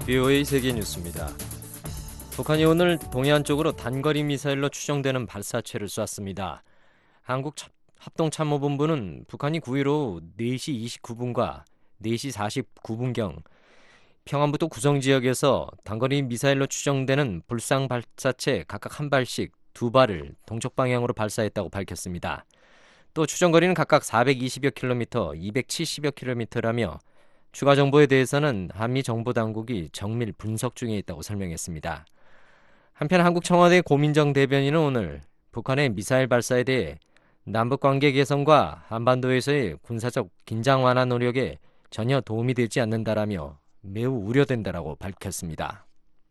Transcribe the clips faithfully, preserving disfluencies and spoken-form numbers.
비오에이 세계뉴스입니다. 북한이 오늘 동해안 쪽으로 단거리 미사일로 추정되는 발사체를 쐈습니다. 한국 합동참모본부는 북한이 구 일 오후 네 시 이십구 분과 네 시 사십구 분경 평안북도 구성지역에서 단거리 미사일로 추정되는 불상 발사체 각각 한 발씩 두 발을 동쪽 방향으로 발사했다고 밝혔습니다. 또 추정거리는 각각 사백이십여 킬로미터, 이백칠십여 킬로미터라며 추가 정보에 대해서는 한미 정보당국이 정밀 분석 중에 있다고 설명했습니다. 한편 한국 청와대 고민정 대변인은 오늘 북한의 미사일 발사에 대해 남북관계 개선과 한반도에서의 군사적 긴장 완화 노력에 전혀 도움이 되지 않는다라며 매우 우려된다라고 밝혔습니다.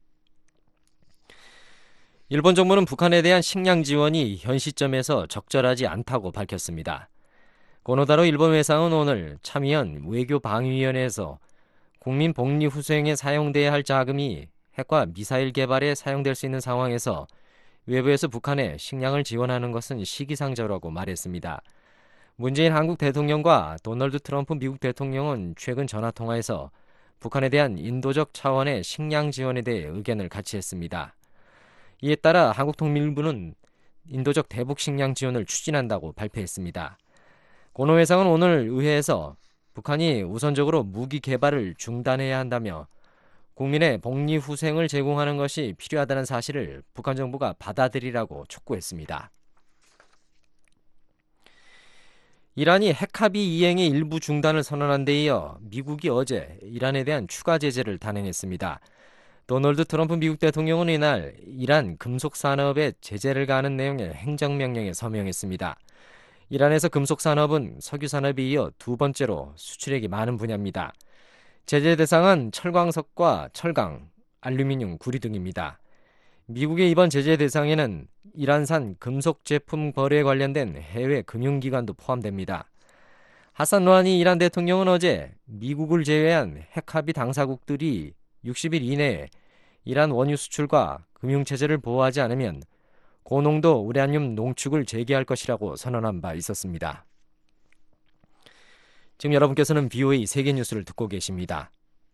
일본 정부는 북한에 대한 식량 지원이 현 시점에서 적절하지 않다고 밝혔습니다. 고노다로 일본 외상은 오늘 참의원 외교방위위원회에서 국민 복리 후생에 사용돼야 할 자금이 핵과 미사일 개발에 사용될 수 있는 상황에서 외부에서 북한에 식량을 지원하는 것은 시기상조라고 말했습니다. 문재인 한국 대통령과 도널드 트럼프 미국 대통령은 최근 전화통화에서 북한에 대한 인도적 차원의 식량 지원에 대해 의견을 같이 했습니다. 이에 따라 한국통일부는 인도적 대북 식량 지원을 추진한다고 발표했습니다. 고노 회상은 오늘 의회에서 북한이 우선적으로 무기 개발을 중단해야 한다며 국민의 복리 후생을 제공하는 것이 필요하다는 사실을 북한 정부가 받아들이라고 촉구했습니다. 이란이 핵합의 이행의 일부 중단을 선언한 데 이어 미국이 어제 이란에 대한 추가 제재를 단행했습니다. 도널드 트럼프 미국 대통령은 이날 이란 금속 산업에 제재를 가하는 내용의 행정명령에 서명했습니다. 이란에서 금속 산업은 석유 산업에 이어 두 번째로 수출액이 많은 분야입니다. 제재 대상은 철광석과 철강, 알루미늄, 구리 등입니다. 미국의 이번 제재 대상에는 이란산 금속 제품 거래에 관련된 해외 금융기관도 포함됩니다. 하산 로하니 이란 대통령은 어제 미국을 제외한 핵합의 당사국들이 육십 일 이내에 이란 원유 수출과 금융체제를 보호하지 않으면 고농도 우라늄 농축을 재개할 것이라고 선언한 바 있었습니다. 지금 여러분께서는 비오에이 세계뉴스를 듣고 계십니다.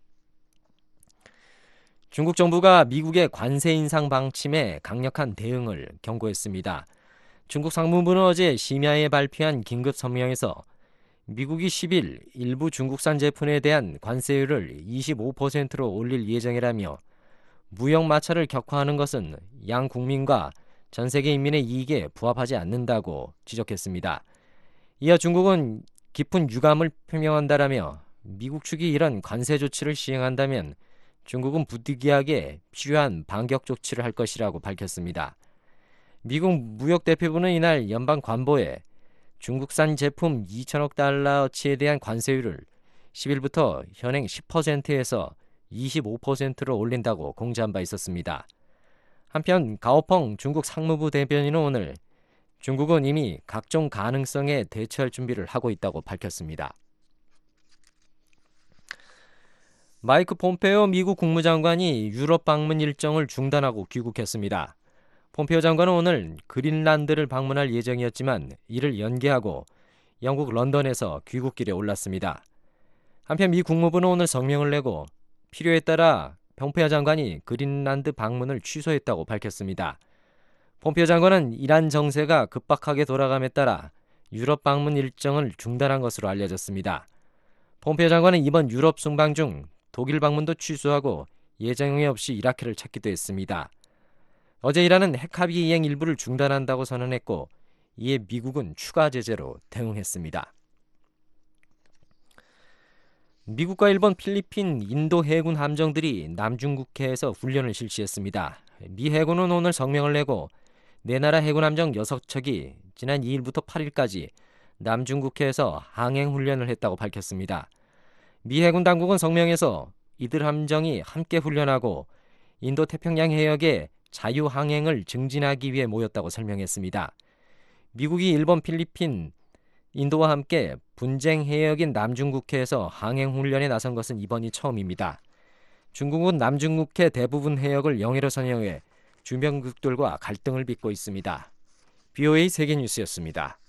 중국 정부가 미국의 관세 인상 방침에 강력한 대응을 경고했습니다. 중국 상무부는 어제 심야에 발표한 긴급 성명에서 미국이 십 일 일부 중국산 제품에 대한 관세율을 이십오 퍼센트로 올릴 예정이라며 무역 마찰을 격화하는 것은 양 국민과 전 세계 인민의 이익에 부합하지 않는다고 지적했습니다. 이어 중국은 깊은 유감을 표명한다라며 미국 측이 이런 관세 조치를 시행한다면 중국은 부득이하게 필요한 반격 조치를 할 것이라고 밝혔습니다. 미국 무역대표부는 이날 연방 관보에 중국산 제품 이천억 달러어치에 대한 관세율을 십 일부터 현행 십 퍼센트에서 이십오 퍼센트로 올린다고 공지한 바 있었습니다. 한편 가오펑 중국 상무부 대변인은 오늘 중국은 이미 각종 가능성에 대처할 준비를 하고 있다고 밝혔습니다. 마이크 폼페오 미국 국무장관이 유럽 방문 일정을 중단하고 귀국했습니다. 폼페오 장관은 오늘 그린란드를 방문할 예정이었지만 이를 연기하고 영국 런던에서 귀국길에 올랐습니다. 한편 미 국무부는 오늘 성명을 내고 필요에 따라 폼페오 장관이 그린란드 방문을 취소했다고 밝혔습니다. 폼페오 장관은 이란 정세가 급박하게 돌아감에 따라 유럽 방문 일정을 중단한 것으로 알려졌습니다. 폼페오 장관은 이번 유럽 순방 중 독일 방문도 취소하고 예정에 없이 이라크를 찾기도 했습니다. 어제 이란은 핵합의 이행 일부를 중단한다고 선언했고 이에 미국은 추가 제재로 대응했습니다. 미국과 일본, 필리핀, 인도 해군 함정들이 남중국해에서 훈련을 실시했습니다. 미 해군은 오늘 성명을 내고 네 나라 해군 함정 여섯 척이 지난 이 일부터 팔 일까지 남중국해에서 항행 훈련을 했다고 밝혔습니다. 미 해군 당국은 성명에서 이들 함정이 함께 훈련하고 인도 태평양 해역에 자유 항행을 증진하기 위해 모였다고 설명했습니다. 미국이 일본, 필리핀, 인도와 함께 분쟁 해역인 남중국해에서 항행 훈련에 나선 것은 이번이 처음입니다. 중국은 남중국해 대부분 해역을 영해로 선정해 주변국들과 갈등을 빚고 있습니다. 비오에이 세계뉴스였습니다.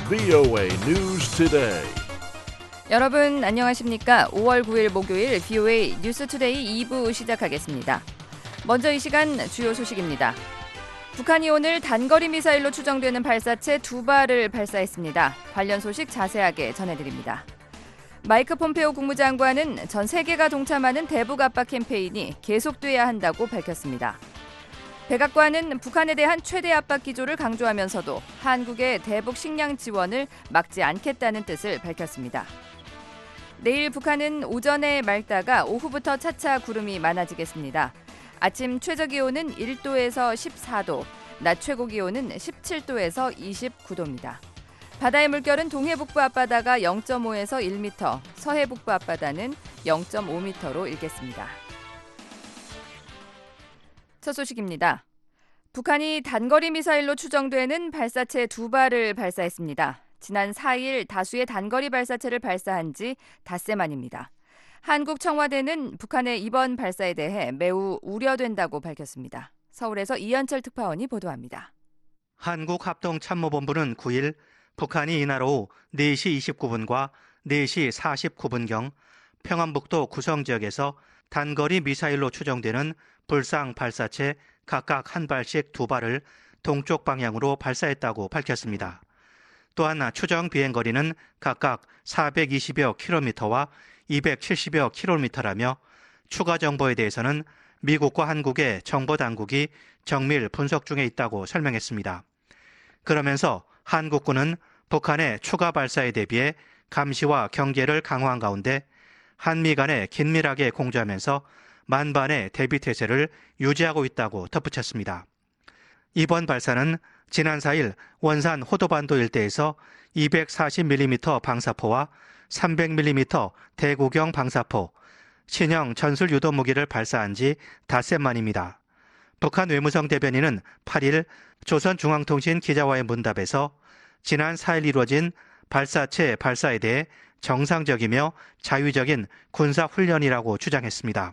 브이오에이 News Today. 여러분 안녕하십니까? 오월 구일 목요일 브이오에이 뉴스 투데이 이 부 시작하겠습니다. 먼저 이 시간 주요 소식입니다. 북한이 오늘 단거리 미사일로 추정되는 발사체 두 발을 발사했습니다. 관련 소식 자세하게 전해드립니다. 마이크 폼페오 국무장관은 전 세계가 동참하는 대북 압박 캠페인이 계속돼야 한다고 밝혔습니다. 백악관은 북한에 대한 최대 압박 기조를 강조하면서도 한국의 대북 식량 지원을 막지 않겠다는 뜻을 밝혔습니다. 내일 북한은 오전에 맑다가 오후부터 차차 구름이 많아지겠습니다. 아침 최저기온은 일 도에서 십사 도, 낮 최고기온은 십칠 도에서 이십구 도입니다. 바다의 물결은 동해북부 앞바다가 영 점 오에서 일 미터, 서해북부 앞바다는 영 점 오 미터로 일겠습니다. 첫 소식입니다. 북한이 단거리 미사일로 추정되는 발사체 두 발을 발사했습니다. 지난 사 일 다수의 단거리 발사체를 발사한 지 닷새 만입니다. 한국 청와대는 북한의 이번 발사에 대해 매우 우려된다고 밝혔습니다. 서울에서 이현철 특파원이 보도합니다. 한국합동참모본부는 구 일 북한이 이날 오후 네 시 이십구 분과 네 시 사십구 분경 평안북도 구성 지역에서 단거리 미사일로 추정되는 불상 발사체 각각 한 발씩 두 발을 동쪽 방향으로 발사했다고 밝혔습니다. 또한 추정 비행거리는 각각 사백이십여 킬로미터와 이백칠십여 킬로미터라며 추가 정보에 대해서는 미국과 한국의 정보당국이 정밀 분석 중에 있다고 설명했습니다. 그러면서 한국군은 북한의 추가 발사에 대비해 감시와 경계를 강화한 가운데 한미 간에 긴밀하게 공조하면서 만반의 대비태세를 유지하고 있다고 덧붙였습니다. 이번 발사는 지난 사 일 원산 호도반도 일대에서 이백사십 밀리미터 방사포와 삼백 밀리미터 대구경 방사포, 신형 전술 유도 무기를 발사한 지 닷새 만입니다. 북한 외무성 대변인은 팔 일 조선중앙통신 기자와의 문답에서 지난 사 일 이루어진 발사체 발사에 대해 정상적이며 자유적인 군사훈련이라고 주장했습니다.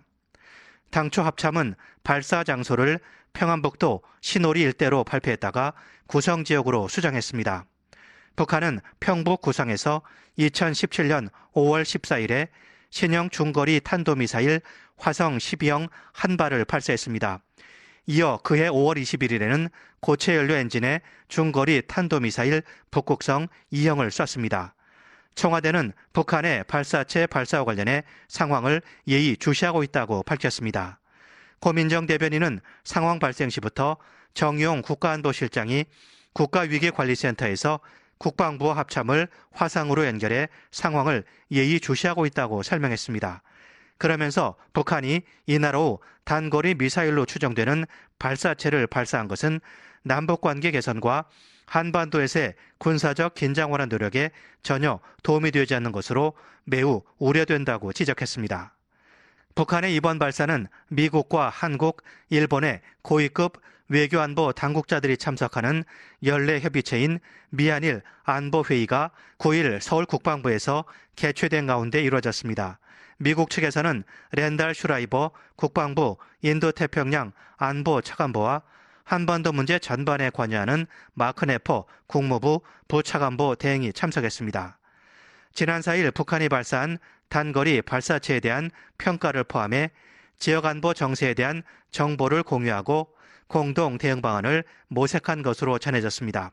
당초 합참은 발사 장소를 평안북도 신오리 일대로 발표했다가 구성 지역으로 수정했습니다. 북한은 평북 구성에서 이천십칠 년 오월 십사일에 신형 중거리 탄도미사일 화성 십이형 한 발을 발사했습니다. 이어 그해 오월 이십일일에는 고체 연료 엔진의 중거리 탄도미사일 북극성 이형을 쐈습니다. 청와대는 북한의 발사체 발사와 관련해 상황을 예의주시하고 있다고 밝혔습니다. 고민정 대변인은 상황 발생 시부터 정용 국가안보실장이 국가위기관리센터에서 국방부와 합참을 화상으로 연결해 상황을 예의주시하고 있다고 설명했습니다. 그러면서 북한이 이날 오후 단거리 미사일로 추정되는 발사체를 발사한 것은 남북관계 개선과 한반도에서의 군사적 긴장 완화 노력에 전혀 도움이 되지 않는 것으로 매우 우려된다고 지적했습니다. 북한의 이번 발사는 미국과 한국, 일본의 고위급 외교안보 당국자들이 참석하는 연례 협의체인 미한일 안보회의가 구 일 서울 국방부에서 개최된 가운데 이루어졌습니다. 미국 측에서는 랜달 슈라이버 국방부 인도태평양 안보 차관보와 한반도 문제 전반에 관여하는 마크 네퍼 국무부 부차관보 대행이 참석했습니다. 지난 사 일 북한이 발사한 단거리 발사체에 대한 평가를 포함해 지역안보 정세에 대한 정보를 공유하고 공동 대응 방안을 모색한 것으로 전해졌습니다.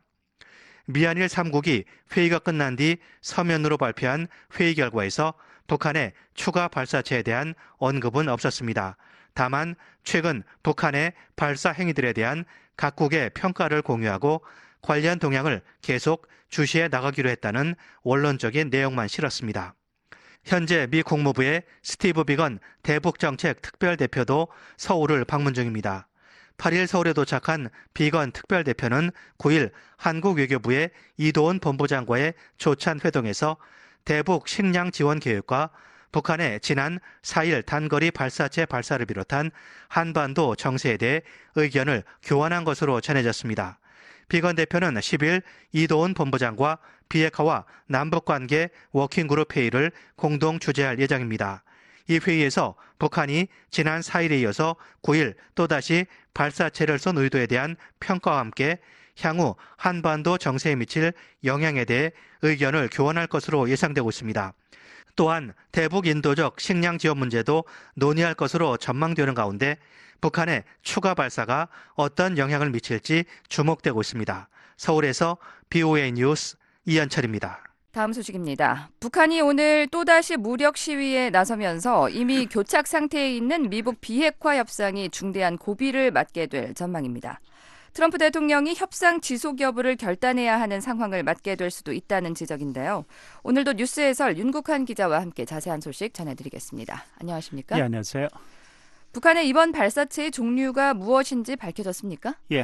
미한일 삼 국이 회의가 끝난 뒤 서면으로 발표한 회의 결과에서 북한의 추가 발사체에 대한 언급은 없었습니다. 다만 최근 북한의 발사 행위들에 대한 각국의 평가를 공유하고 관련 동향을 계속 주시해 나가기로 했다는 원론적인 내용만 실었습니다. 현재 미 국무부의 스티브 비건 대북정책 특별대표도 서울을 방문 중입니다. 팔 일 서울에 도착한 비건 특별대표는 구 일 한국 외교부의 이도훈 본부장과의 조찬 회동에서 대북 식량 지원 계획과 북한의 지난 사 일 단거리 발사체 발사를 비롯한 한반도 정세에 대해 의견을 교환한 것으로 전해졌습니다. 비건 대표는 십 일 이도훈 본부장과 비핵화와 남북관계 워킹그룹 회의를 공동 주재할 예정입니다. 이 회의에서 북한이 지난 사 일에 이어서 구 일 또다시 발사체를 쏜 의도에 대한 평가와 함께 향후 한반도 정세에 미칠 영향에 대해 의견을 교환할 것으로 예상되고 있습니다. 또한 대북 인도적 식량 지원 문제도 논의할 것으로 전망되는 가운데 북한의 추가 발사가 어떤 영향을 미칠지 주목되고 있습니다. 서울에서 비오에이 뉴스 이현철입니다. 다음 소식입니다. 북한이 오늘 또다시 무력 시위에 나서면서 이미 교착 상태에 있는 미북 비핵화 협상이 중대한 고비를 맞게 될 전망입니다. 트럼프 대통령이 협상 지속 여부를 결단해야 하는 상황을 맞게 될 수도 있다는 지적인데요. 오늘도 뉴스 해설 윤국한 기자와 함께 자세한 소식 전해드리겠습니다. 안녕하십니까? 예, 안녕하세요. 북한의 이번 발사체의 종류가 무엇인지 밝혀졌습니까? 예,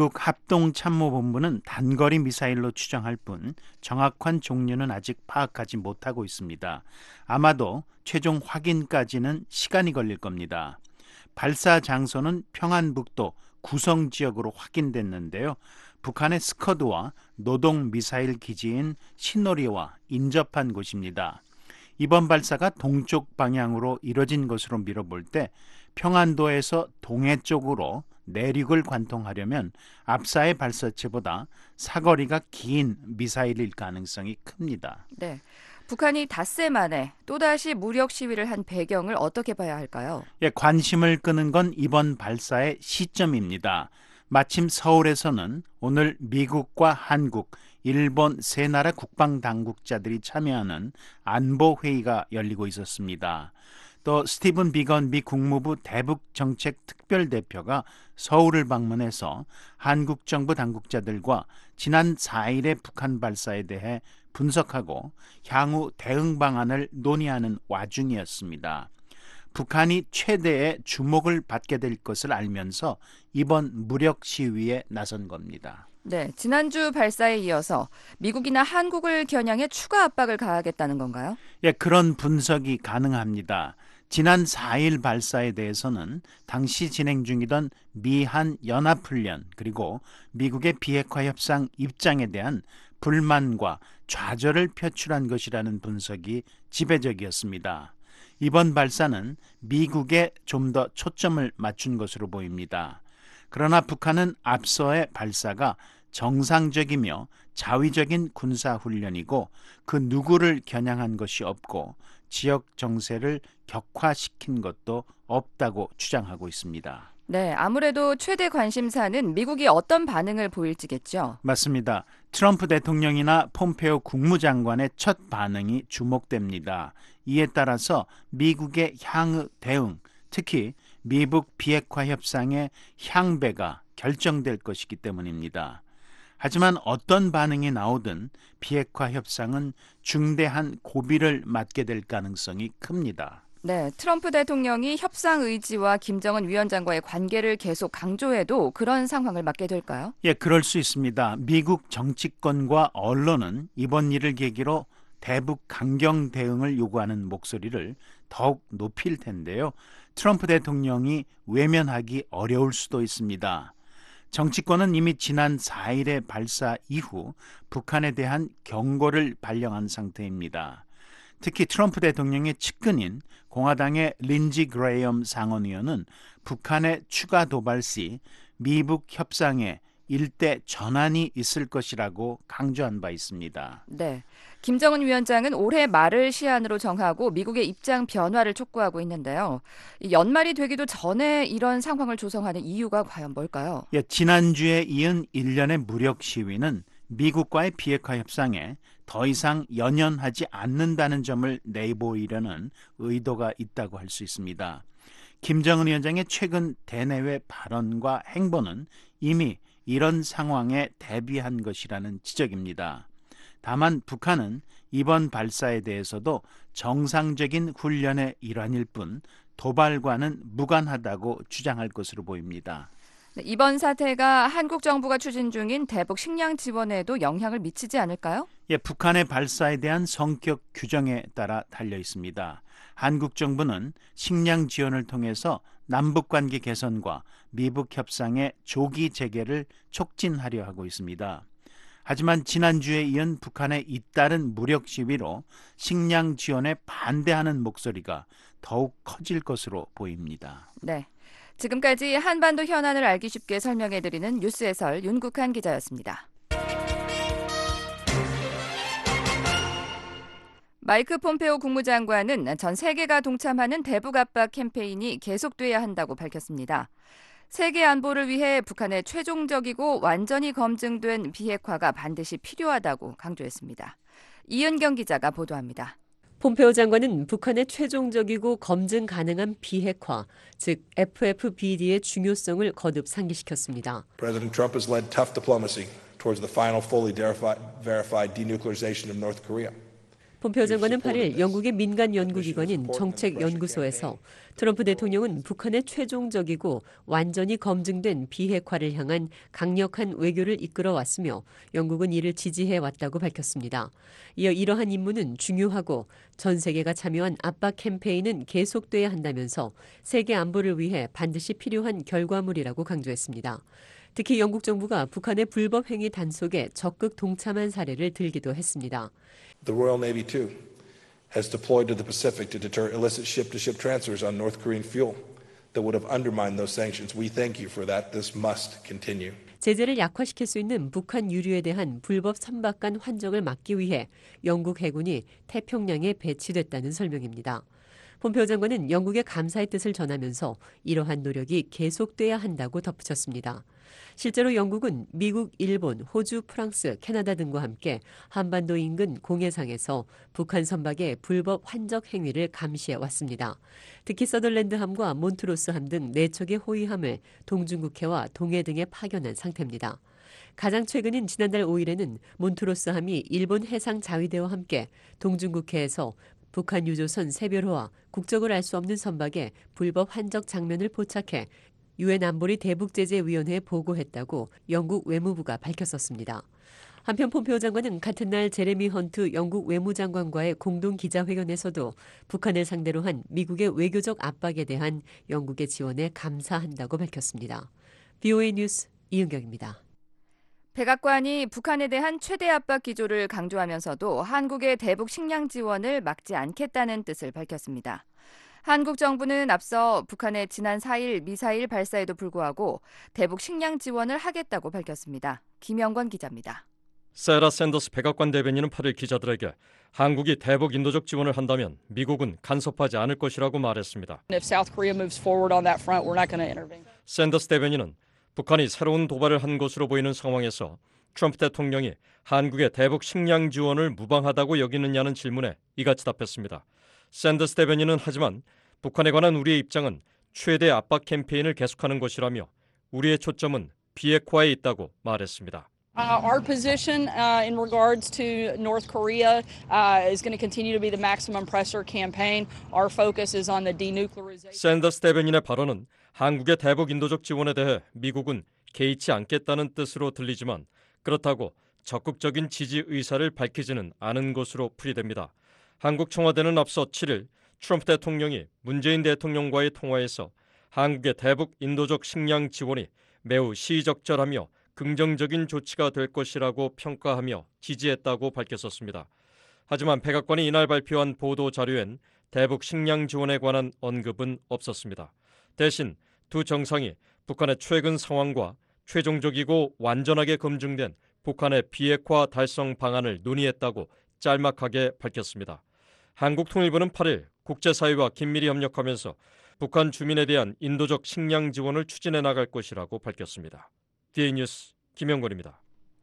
한국합동참모본부는 단거리 미사일로 추정할 뿐 정확한 종류는 아직 파악하지 못하고 있습니다. 아마도 최종 확인까지는 시간이 걸릴 겁니다. 발사 장소는 평안북도 구성 지역으로 확인됐는데요. 북한의 스커드와 노동 미사일 기지인 시노리와 인접한 곳입니다. 이번 발사가 동쪽 방향으로 이뤄진 것으로 미뤄볼 때 평안도에서 동해 쪽으로 내륙을 관통하려면 앞사의 발사체보다 사거리가 긴 미사일일 가능성이 큽니다. 네, 북한이 닷새 만에 또다시 무력 시위를 한 배경을 어떻게 봐야 할까요? 예, 관심을 끄는 건 이번 발사의 시점입니다. 마침 서울에서는 오늘 미국과 한국, 일본 세 나라 국방 당국자들이 참여하는 안보 회의가 열리고 있었습니다. 또 스티븐 비건 미 국무부 대북정책 특별대표가 서울을 방문해서 한국 정부 당국자들과 지난 사 일의 북한 발사에 대해 분석하고 향후 대응 방안을 논의하는 와중이었습니다. 북한이 최대의 주목을 받게 될 것을 알면서 이번 무력 시위에 나선 겁니다. 네, 지난주 발사에 이어서 미국이나 한국을 겨냥해 추가 압박을 가하겠다는 건가요? 예, 그런 분석이 가능합니다. 지난 사 일 발사에 대해서는 당시 진행 중이던 미한 연합훈련 그리고 미국의 비핵화 협상 입장에 대한 불만과 좌절을 표출한 것이라는 분석이 지배적이었습니다. 이번 발사는 미국에 좀 더 초점을 맞춘 것으로 보입니다. 그러나 북한은 앞서의 발사가 정상적이며 자위적인 군사훈련이고 그 누구를 겨냥한 것이 없고 지역 정세를 격화시킨 것도 없다고 주장하고 있습니다. 네, 아무래도 최대 관심사는 미국이 어떤 반응을 보일지겠죠. 맞습니다. 트럼프 대통령이나 폼페오 국무장관의 첫 반응이 주목됩니다. 이에 따라서 미국의 향후 대응, 특히 미북 비핵화 협상의 향배가 결정될 것이기 때문입니다. 하지만 어떤 반응이 나오든 비핵화 협상은 중대한 고비를 맞게 될 가능성이 큽니다. 네, 트럼프 대통령이 협상 의지와 김정은 위원장과의 관계를 계속 강조해도 그런 상황을 맞게 될까요? 예, 그럴 수 있습니다. 미국 정치권과 언론은 이번 일을 계기로 대북 강경 대응을 요구하는 목소리를 더욱 높일 텐데요. 트럼프 대통령이 외면하기 어려울 수도 있습니다. 정치권은 이미 지난 사 일의 발사 이후 북한에 대한 경고를 발령한 상태입니다. 특히 트럼프 대통령의 측근인 공화당의 린지 그레이엄 상원의원은 북한의 추가 도발 시 미북 협상에 일대 전환이 있을 것이라고 강조한 바 있습니다. 네, 김정은 위원장은 올해 말을 시한으로 정하고 미국의 입장 변화를 촉구하고 있는데요. 연말이 되기도 전에 이런 상황을 조성하는 이유가 과연 뭘까요? 예, 지난주에 이은 일련의 무력 시위는 미국과의 비핵화 협상에 더 이상 연연하지 않는다는 점을 내보이려는 의도가 있다고 할 수 있습니다. 김정은 위원장의 최근 대내외 발언과 행보는 이미 이런 상황에 대비한 것이라는 지적입니다. 다만 북한은 이번 발사에 대해서도 정상적인 훈련의 일환일 뿐 도발과는 무관하다고 주장할 것으로 보입니다. 네, 이번 사태가 한국 정부가 추진 중인 대북 식량 지원에도 영향을 미치지 않을까요? 예, 북한의 발사에 대한 성격 규정에 따라 달려 있습니다. 한국 정부는 식량 지원을 통해서 남북관계 개선과 미북 협상의 조기 재개를 촉진하려 하고 있습니다. 하지만 지난주에 이은 북한의 잇따른 무력 시위로 식량 지원에 반대하는 목소리가 더욱 커질 것으로 보입니다. 네. 지금까지 한반도 현안을 알기 쉽게 설명해드리는 뉴스 해설 윤국한 기자였습니다. 마이크 폼페오 국무장관은 전 세계가 동참하는 대북 압박 캠페인이 계속돼야 한다고 밝혔습니다. 세계 안보를 위해 북한의 최종적이고 완전히 검증된 비핵화가 반드시 필요하다고 강조했습니다. 이은경 기자가 보도합니다. 폼페오 장관은 북한의 최종적이고 검증 가능한 비핵화, 즉 에프에프비디의 중요성을 거듭 상기시켰습니다. President Trump has led tough diplomacy towards the final fully verified denuclearization of North Korea. 폼페오 장관은 팔 일 영국의 민간 연구기관인 정책연구소에서 트럼프 대통령은 북한의 최종적이고 완전히 검증된 비핵화를 향한 강력한 외교를 이끌어왔으며 영국은 이를 지지해왔다고 밝혔습니다. 이어 이러한 임무는 중요하고 전 세계가 참여한 압박 캠페인은 계속돼야 한다면서 세계 안보를 위해 반드시 필요한 결과물이라고 강조했습니다. 특히 영국 정부가 북한의 불법 행위 단속에 적극 동참한 사례를 들기도 했습니다. The Royal Navy, too, has deployed to the Pacific to deter illicit ship-to-ship transfers on North Korean fuel that would have undermined those sanctions. We thank you for that. This must continue. 제재를 약화시킬 수 있는 북한 유류에 대한 불법 선박간 환적을 막기 위해 영국 해군이 태평양에 배치됐다는 설명입니다. 폼페오 장관은 영국의 감사의 뜻을 전하면서 이러한 노력이 계속돼야 한다고 덧붙였습니다. 실제로 영국은 미국, 일본, 호주, 프랑스, 캐나다 등과 함께 한반도 인근 공해상에서 북한 선박의 불법 환적 행위를 감시해 왔습니다. 특히 서덜랜드함과 몬트로스함 등 네 척의 호위함을 동중국해와 동해 등에 파견한 상태입니다. 가장 최근인 지난달 오 일에는 몬트로스함이 일본 해상 자위대와 함께 동중국해에서 북한 유조선 세별호와 국적을 알 수 없는 선박에 불법 환적 장면을 포착해 유엔 안보리 대북제재위원회에 보고했다고 영국 외무부가 밝혔었습니다. 한편 폼페오 장관은 같은 날 제레미 헌트 영국 외무장관과의 공동 기자회견에서도 북한을 상대로 한 미국의 외교적 압박에 대한 영국의 지원에 감사한다고 밝혔습니다. 브이오에이 뉴스 이은경입니다. 백악관이 북한에 대한 최대 압박 기조를 강조하면서도 한국의 대북 식량 지원을 막지 않겠다는 뜻을 밝혔습니다. 한국 정부는 앞서 북한의 지난 사 일 미사일 발사에도 불구하고 대북 식량 지원을 하겠다고 밝혔습니다. 김영권 기자입니다. 세라 샌더스 백악관 대변인은 팔 일 기자들에게 한국이 대북 인도적 지원을 한다면 미국은 간섭하지 않을 것이라고 말했습니다. If South Korea moves forward on that front, we're not going to intervene. 샌더스 대변인은 북한이 새로운 도발을 한 것으로 보이는 상황에서 트럼프 대통령이 한국의 대북 식량 지원을 무방하다고 여기느냐는 질문에 이같이 답했습니다. 샌더스 대변인은 하지만 북한에 관한 우리의 입장은 최대 압박 캠페인을 계속하는 것이라며 우리의 초점은 비핵화에 있다고 말했습니다. Uh, our position uh, in regards to North Korea uh, is going to continue to be the maximum pressure campaign. Our focus is on the denuclearization. 샌더스 대변인의 발언은 한국의 대북 인도적 지원에 대해 미국은 개의치 않겠다는 뜻으로 들리지만 그렇다고 적극적인 지지 의사를 밝히지는 않은 것으로 풀이됩니다. 한국 청와대는 앞서 칠 일 트럼프 대통령이 문재인 대통령과의 통화에서 한국의 대북 인도적 식량 지원이 매우 시의적절하며 긍정적인 조치가 될 것이라고 평가하며 지지했다고 밝혔었습니다. 하지만 백악관이 이날 발표한 보도 자료엔 대북 식량 지원에 관한 언급은 없었습니다. 대신 두 정상이 북한의 최근 상황과 최종적이고 완전하게 검증된 북한의 비핵화 달성 방안을 논의했다고 짤막하게 밝혔습니다. 한국통일부는 팔 일 국제사회와 긴밀히 협력하면서 북한 주민에 대한 인도적 식량 지원을 추진해 나갈 것이라고 밝혔습니다. 디에이 뉴스 김영권입니다.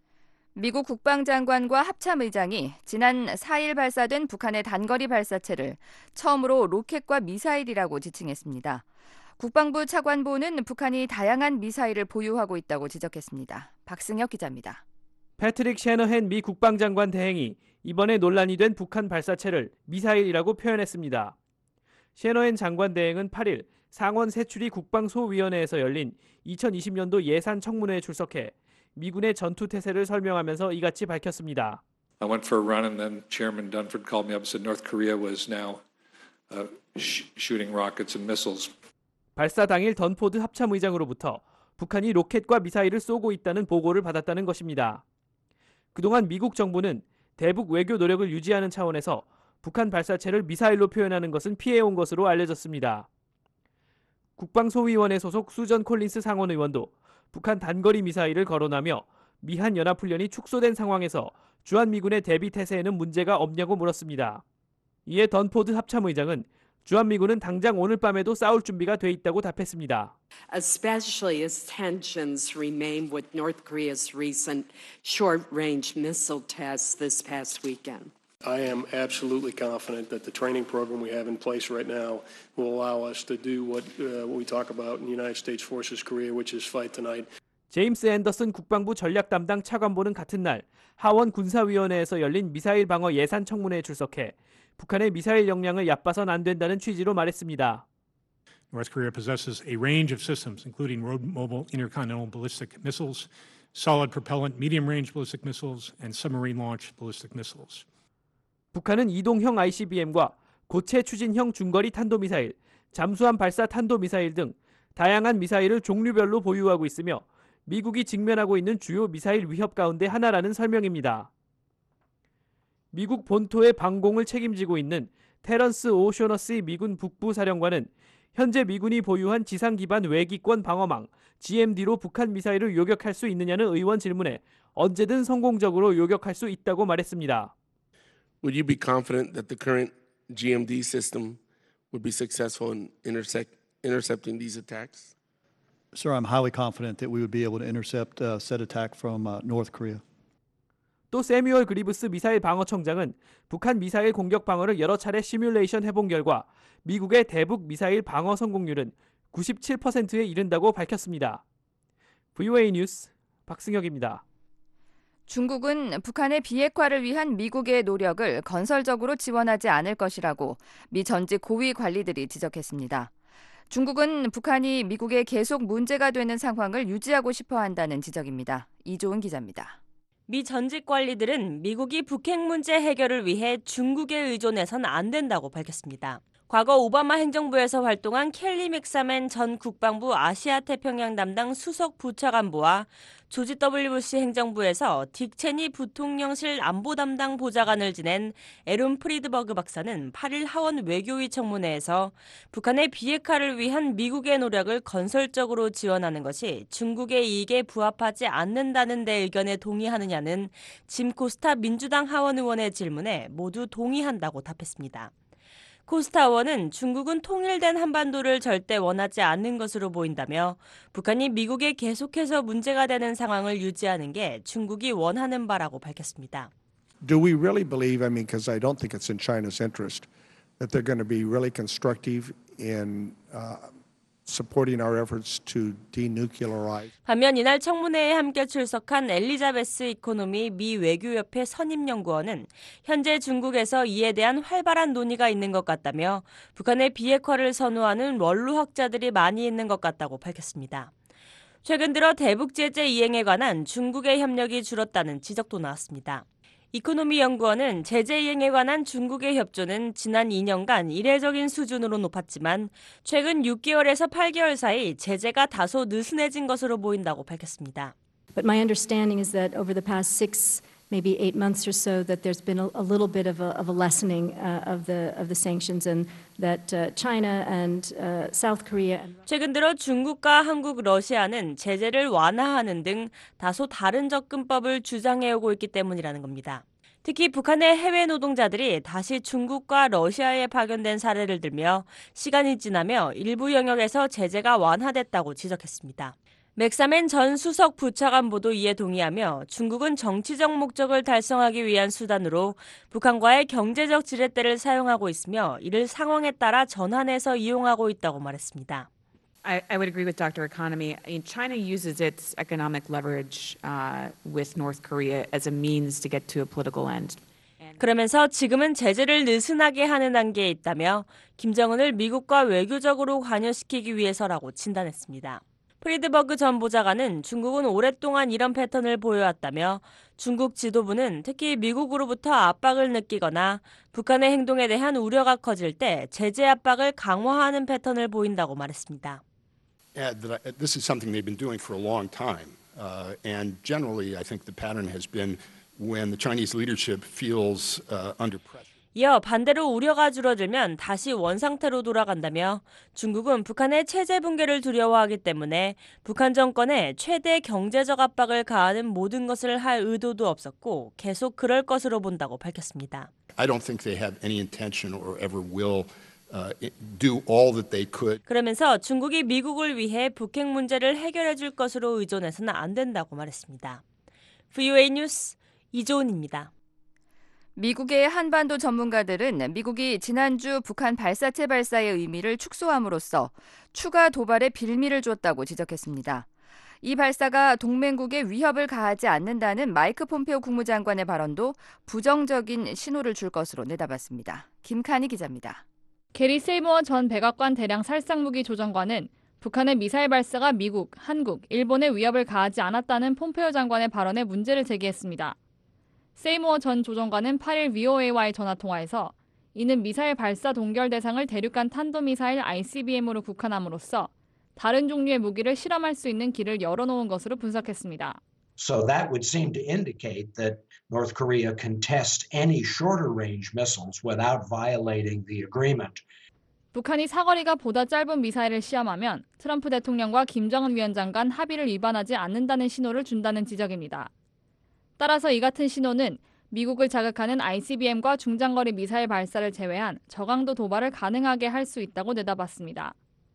미국 국방장관과 합참의장이 지난 사 일 발사된 북한의 단거리 발사체를 처음으로 로켓과 미사일이라고 지칭했습니다. 국방부 차관보는 북한이 다양한 미사일을 보유하고 있다고 지적했습니다. 박승혁 기자입니다. 패트릭 셰너헨 미 국방장관 대행이 이번에 논란이 된 북한 발사체를 미사일이라고 표현했습니다. 셰너헨 장관 대행은 팔 일 상원 세추리 국방소위원회에서 열린 이천이십 년도 예산 청문회에 출석해 미군의 전투 태세를 설명하면서 이같이 밝혔습니다. I went for a run and then Chairman Dunford called me up and said North Korea was now uh, sh- shooting rockets and missiles. 발사 당일 던포드 합참의장으로부터 북한이 로켓과 미사일을 쏘고 있다는 보고를 받았다는 것입니다. 그동안 미국 정부는 대북 외교 노력을 유지하는 차원에서 북한 발사체를 미사일로 표현하는 것은 피해온 것으로 알려졌습니다. 국방소위원회 소속 수전 콜린스 상원 의원도 북한 단거리 미사일을 거론하며 미한 연합훈련이 축소된 상황에서 주한미군의 대비 태세에는 문제가 없냐고 물었습니다. 이에 던포드 합참의장은 주한미군은 당장 오늘 밤에도 싸울 준비가 돼 있다고 답했습니다. Especially as tensions remain with North Korea's recent short-range missile tests this past weekend. I am absolutely confident that the training program we have in place right now will allow us to do what, uh, what we talk about in the United States Forces Korea, which is fight tonight. 제임스 앤더슨 국방부 전략 담당 차관보는 같은 날 하원 군사위원회에서 열린 미사일 방어 예산 청문회에 출석해 북한의 미사일 역량을 얕봐선 안 된다는 취지로 말했습니다. North Korea possesses a range of systems, including road mobile intercontinental ballistic missiles, solid propellant medium-range ballistic missiles, and submarine-launched ballistic missiles. 북한은 이동형 아이씨비엠과 고체 추진형 중거리 탄도미사일, 잠수함 발사 탄도미사일 등 다양한 미사일을 종류별로 보유하고 있으며 미국이 직면하고 있는 주요 미사일 위협 가운데 하나라는 설명입니다. 미국 본토의 방공을 책임지고 있는 테런스 오셔너시 미군 북부 사령관은 현재 미군이 보유한 지상 기반 외기권 방어망 지엠디로 북한 미사일을 요격할 수 있느냐는 의원 질문에 언제든 성공적으로 요격할 수 있다고 말했습니다. Would you be confident that the current G M D system would be successful in intersect, intercepting these attacks? Sir, I'm highly confident that we would be able to intercept uh, said attack from uh, North Korea. 또 세뮤얼 그리브스 미사일 방어청장은 북한 미사일 공격 방어를 여러 차례 시뮬레이션 해본 결과 미국의 대북 미사일 방어 성공률은 구십칠 퍼센트에 이른다고 밝혔습니다. 브이오에이 뉴스 박승혁입니다. 중국은 북한의 비핵화를 위한 미국의 노력을 건설적으로 지원하지 않을 것이라고 미 전직 고위 관리들이 지적했습니다. 중국은 북한이 미국에 계속 문제가 되는 상황을 유지하고 싶어 한다는 지적입니다. 이조은 기자입니다. 미 전직 관리들은 미국이 북핵 문제 해결을 위해 중국에 의존해선 안 된다고 밝혔습니다. 과거 오바마 행정부에서 활동한 켈리 맥사맨 전 국방부 아시아 태평양 담당 수석 부차관보와 조지 더블유 부시 행정부에서 딕 체니 부통령실 안보 담당 보좌관을 지낸 에론 프리드버그 박사는 팔 일 하원 외교위 청문회에서 북한의 비핵화를 위한 미국의 노력을 건설적으로 지원하는 것이 중국의 이익에 부합하지 않는다는 데 의견에 동의하느냐는 짐 코스타 민주당 하원 의원의 질문에 모두 동의한다고 답했습니다. 코스타 의원은 중국은 통일된 한반도를 절대 원하지 않는 것으로 보인다며 북한이 미국에 계속해서 문제가 되는 상황을 유지하는 게 중국이 원하는 바라고 밝혔습니다. Do we really believe, I mean, because I don't think it's in China's interest, that they're going to be really constructive in uh, supporting our efforts to denuclearize? 반면 이날 청문회에 함께 출석한 엘리자베스 이코노미 미 외교협회 선임연구원은 현재 중국에서 이에 대한 활발한 논의가 있는 것 같다며 북한의 비핵화를 선호하는 원로학자들이 많이 있는 것 같다고 밝혔습니다. 최근 들어 대북 제재 이행에 관한 중국의 협력이 줄었다는 지적도 나왔습니다. 이코노미 연구원은 제재 이행에 관한 중국의 협조는 지난 이 년간 이례적인 수준으로 높았지만 최근 육 개월에서 팔 개월 사이 제재가 다소 느슨해진 것으로 보인다고 밝혔습니다. But my understanding is that over the past six, maybe eight months or so, that there's been a, a little bit of a, of a lessening uh, of the of the sanctions, and that uh, China and uh, South Korea. 최근 들어 중국과 한국, 러시아는 제재를 완화하는 등 다소 다른 접근법을 주장해오고 있기 때문이라는 겁니다. 특히 북한의 해외 노동자들이 다시 중국과 러시아에 파견된 사례를 들며 시간이 지나며 일부 영역에서 제재가 완화됐다고 지적했습니다. 맥사맨 전 수석 부차관보도 이에 동의하며 중국은 정치적 목적을 달성하기 위한 수단으로 북한과의 경제적 지렛대를 사용하고 있으며 이를 상황에 따라 전환해서 이용하고 있다고 말했습니다. I, I would agree with Doctor Economy. I mean, China uses its economic leverage uh, with North Korea as a means to get to a political end. 그러면서 지금은 제재를 느슨하게 하는 단계에 있다며 김정은을 미국과 외교적으로 관여시키기 위해서라고 진단했습니다. 프리드버그 전 보좌관은 중국은 오랫동안 이런 패턴을 보여왔다며 중국 지도부는 특히 미국으로부터 압박을 느끼거나 북한의 행동에 대한 우려가 커질 때 제재 압박을 강화하는 패턴을 보인다고 말했습니다. This is something they've been doing for a long time, uh, and generally I think the pattern has been when the Chinese leadership feels uh, under pressure. 이어 반대로 우려가 줄어들면 다시 원상태로 돌아간다며 중국은 북한의 체제 붕괴를 두려워하기 때문에 북한 정권에 최대 경제적 압박을 가하는 모든 것을 할 의도도 없었고 계속 그럴 것으로 본다고 밝혔습니다. I don't think they have any intention or ever will uh, do all that they could. 그러면서 중국이 미국을 위해 북핵 문제를 해결해 줄 것으로 의존해서는 안 된다고 말했습니다. 브이오에이 뉴스 이조은입니다. 미국의 한반도 전문가들은 미국이 지난주 북한 발사체 발사의 의미를 축소함으로써 추가 도발에 빌미를 줬다고 지적했습니다. 이 발사가 동맹국에 위협을 가하지 않는다는 마이크 폼페오 국무장관의 발언도 부정적인 신호를 줄 것으로 내다봤습니다. 김칸희 기자입니다. 게리 세이모어 전 백악관 대량 살상무기 조정관은 북한의 미사일 발사가 미국, 한국, 일본에 위협을 가하지 않았다는 폼페오 장관의 발언에 문제를 제기했습니다. 세이모어 전 조정관은 팔일 브이오에이와의 전화통화에서 이는 미사일 발사 동결 대상을 대륙간 탄도미사일 아이씨비엠으로 국한함으로써 다른 종류의 무기를 실험할 수 있는 길을 열어놓은 것으로 분석했습니다. So that would seem to indicate that North Korea can test any shorter range missiles without violating the agreement. 북한이 사거리가 보다 짧은 미사일을 시험하면 트럼프 대통령과 김정은 위원장 간 합의를 위반하지 않는다는 신호를 준다는 지적입니다. 따라서 이 같은 신호는 미국을 자극하는 아이씨비엠과 중장거리 미사일 발사를 제외한 저강도 도발을 가능하게 할 수 있다고 내다봤습니다.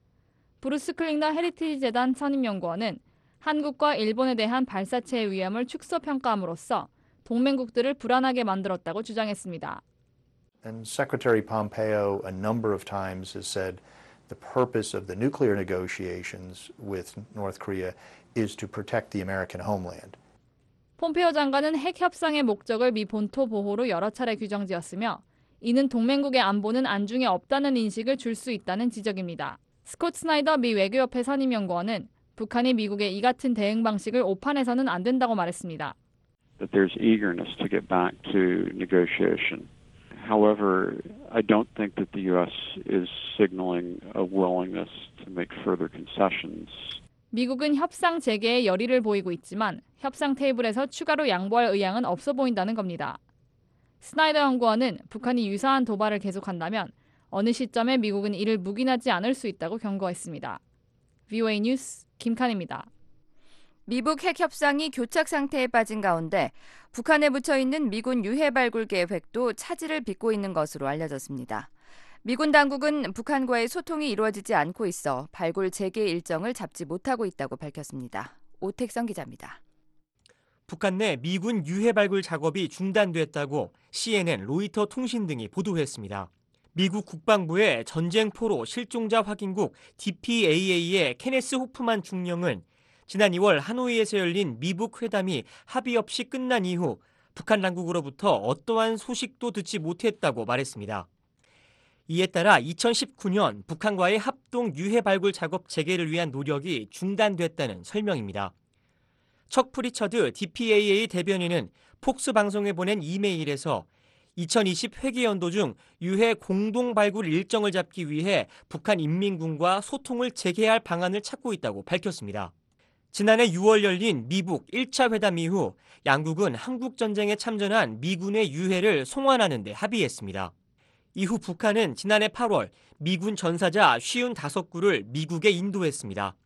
브루스 클링너 헤리티지 재단 선임연구원은 한국과 일본에 대한 발사체의 위험을 축소 평가함으로써 동맹국들을 불안하게 만들었다고 주장했습니다. And Secretary Pompeo a number of times has said the purpose of the nuclear negotiations with North Korea is to protect the American homeland. 폼페오 장관은 핵 협상의 목적을 미 본토 보호로 여러 차례 규정지었으며 이는 동맹국의 안보는 안중에 없다는 인식을 줄 수 있다는 지적입니다. 스콧 스나이더 미 외교협회 선임연구원은 북한이 미국의 이 같은 대응 방식을 오판해서는 안 된다고 말했습니다. That there's eagerness to get back to negotiation. However, I don't think that the U S is signaling a willingness to make further concessions. 미국은 협상 재개에 열의를 보이고 있지만 협상 테이블에서 추가로 양보할 의향은 없어 보인다는 겁니다. 스나이더 연구원은 북한이 유사한 도발을 계속한다면 어느 시점에 미국은 이를 묵인하지 않을 수 있다고 경고했습니다. 브이오에이 뉴스 김칸입니다. 미북 핵 협상이 교착 상태에 빠진 가운데 북한에 붙어 있는 미군 유해 발굴 계획도 차질을 빚고 있는 것으로 알려졌습니다. 미군 당국은 북한과의 소통이 이루어지지 않고 있어 발굴 재개 일정을 잡지 못하고 있다고 밝혔습니다. 오택성 기자입니다. 북한 내 미군 유해 발굴 작업이 중단됐다고 씨엔엔, 로이터 통신 등이 보도했습니다. 미국 국방부의 전쟁포로 실종자 확인국 디피에이에이의 케네스 호프만 중령은 지난 이월 하노이에서 열린 미북 회담이 합의 없이 끝난 이후 북한 당국으로부터 어떠한 소식도 듣지 못했다고 말했습니다. 이에 따라 이천십구 년 북한과의 합동 유해 발굴 작업 재개를 위한 노력이 중단됐다는 설명입니다. 척 프리처드 디피에이에이 대변인은 폭스 방송에 보낸 이메일에서 이천이십 회계연도 중 유해 공동 발굴 일정을 잡기 위해 북한 인민군과 소통을 재개할 방안을 찾고 있다고 밝혔습니다. 지난해 유월 열린 미북 일 차 회담 이후 양국은 한국전쟁에 참전한 미군의 유해를 송환하는 데 합의했습니다. 이후 북한은 지난해 팔월 미군 전사자 오십오 구를 미국에 인도했습니다.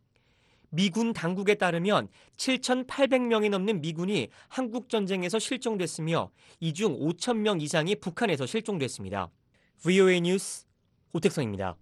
미군 당국에 따르면 칠천팔백 명이 넘는 미군이 한국전쟁에서 실종됐으며 이 중 오천 명 이상이 북한에서 실종됐습니다. 브이오에이 뉴스 오택성입니다.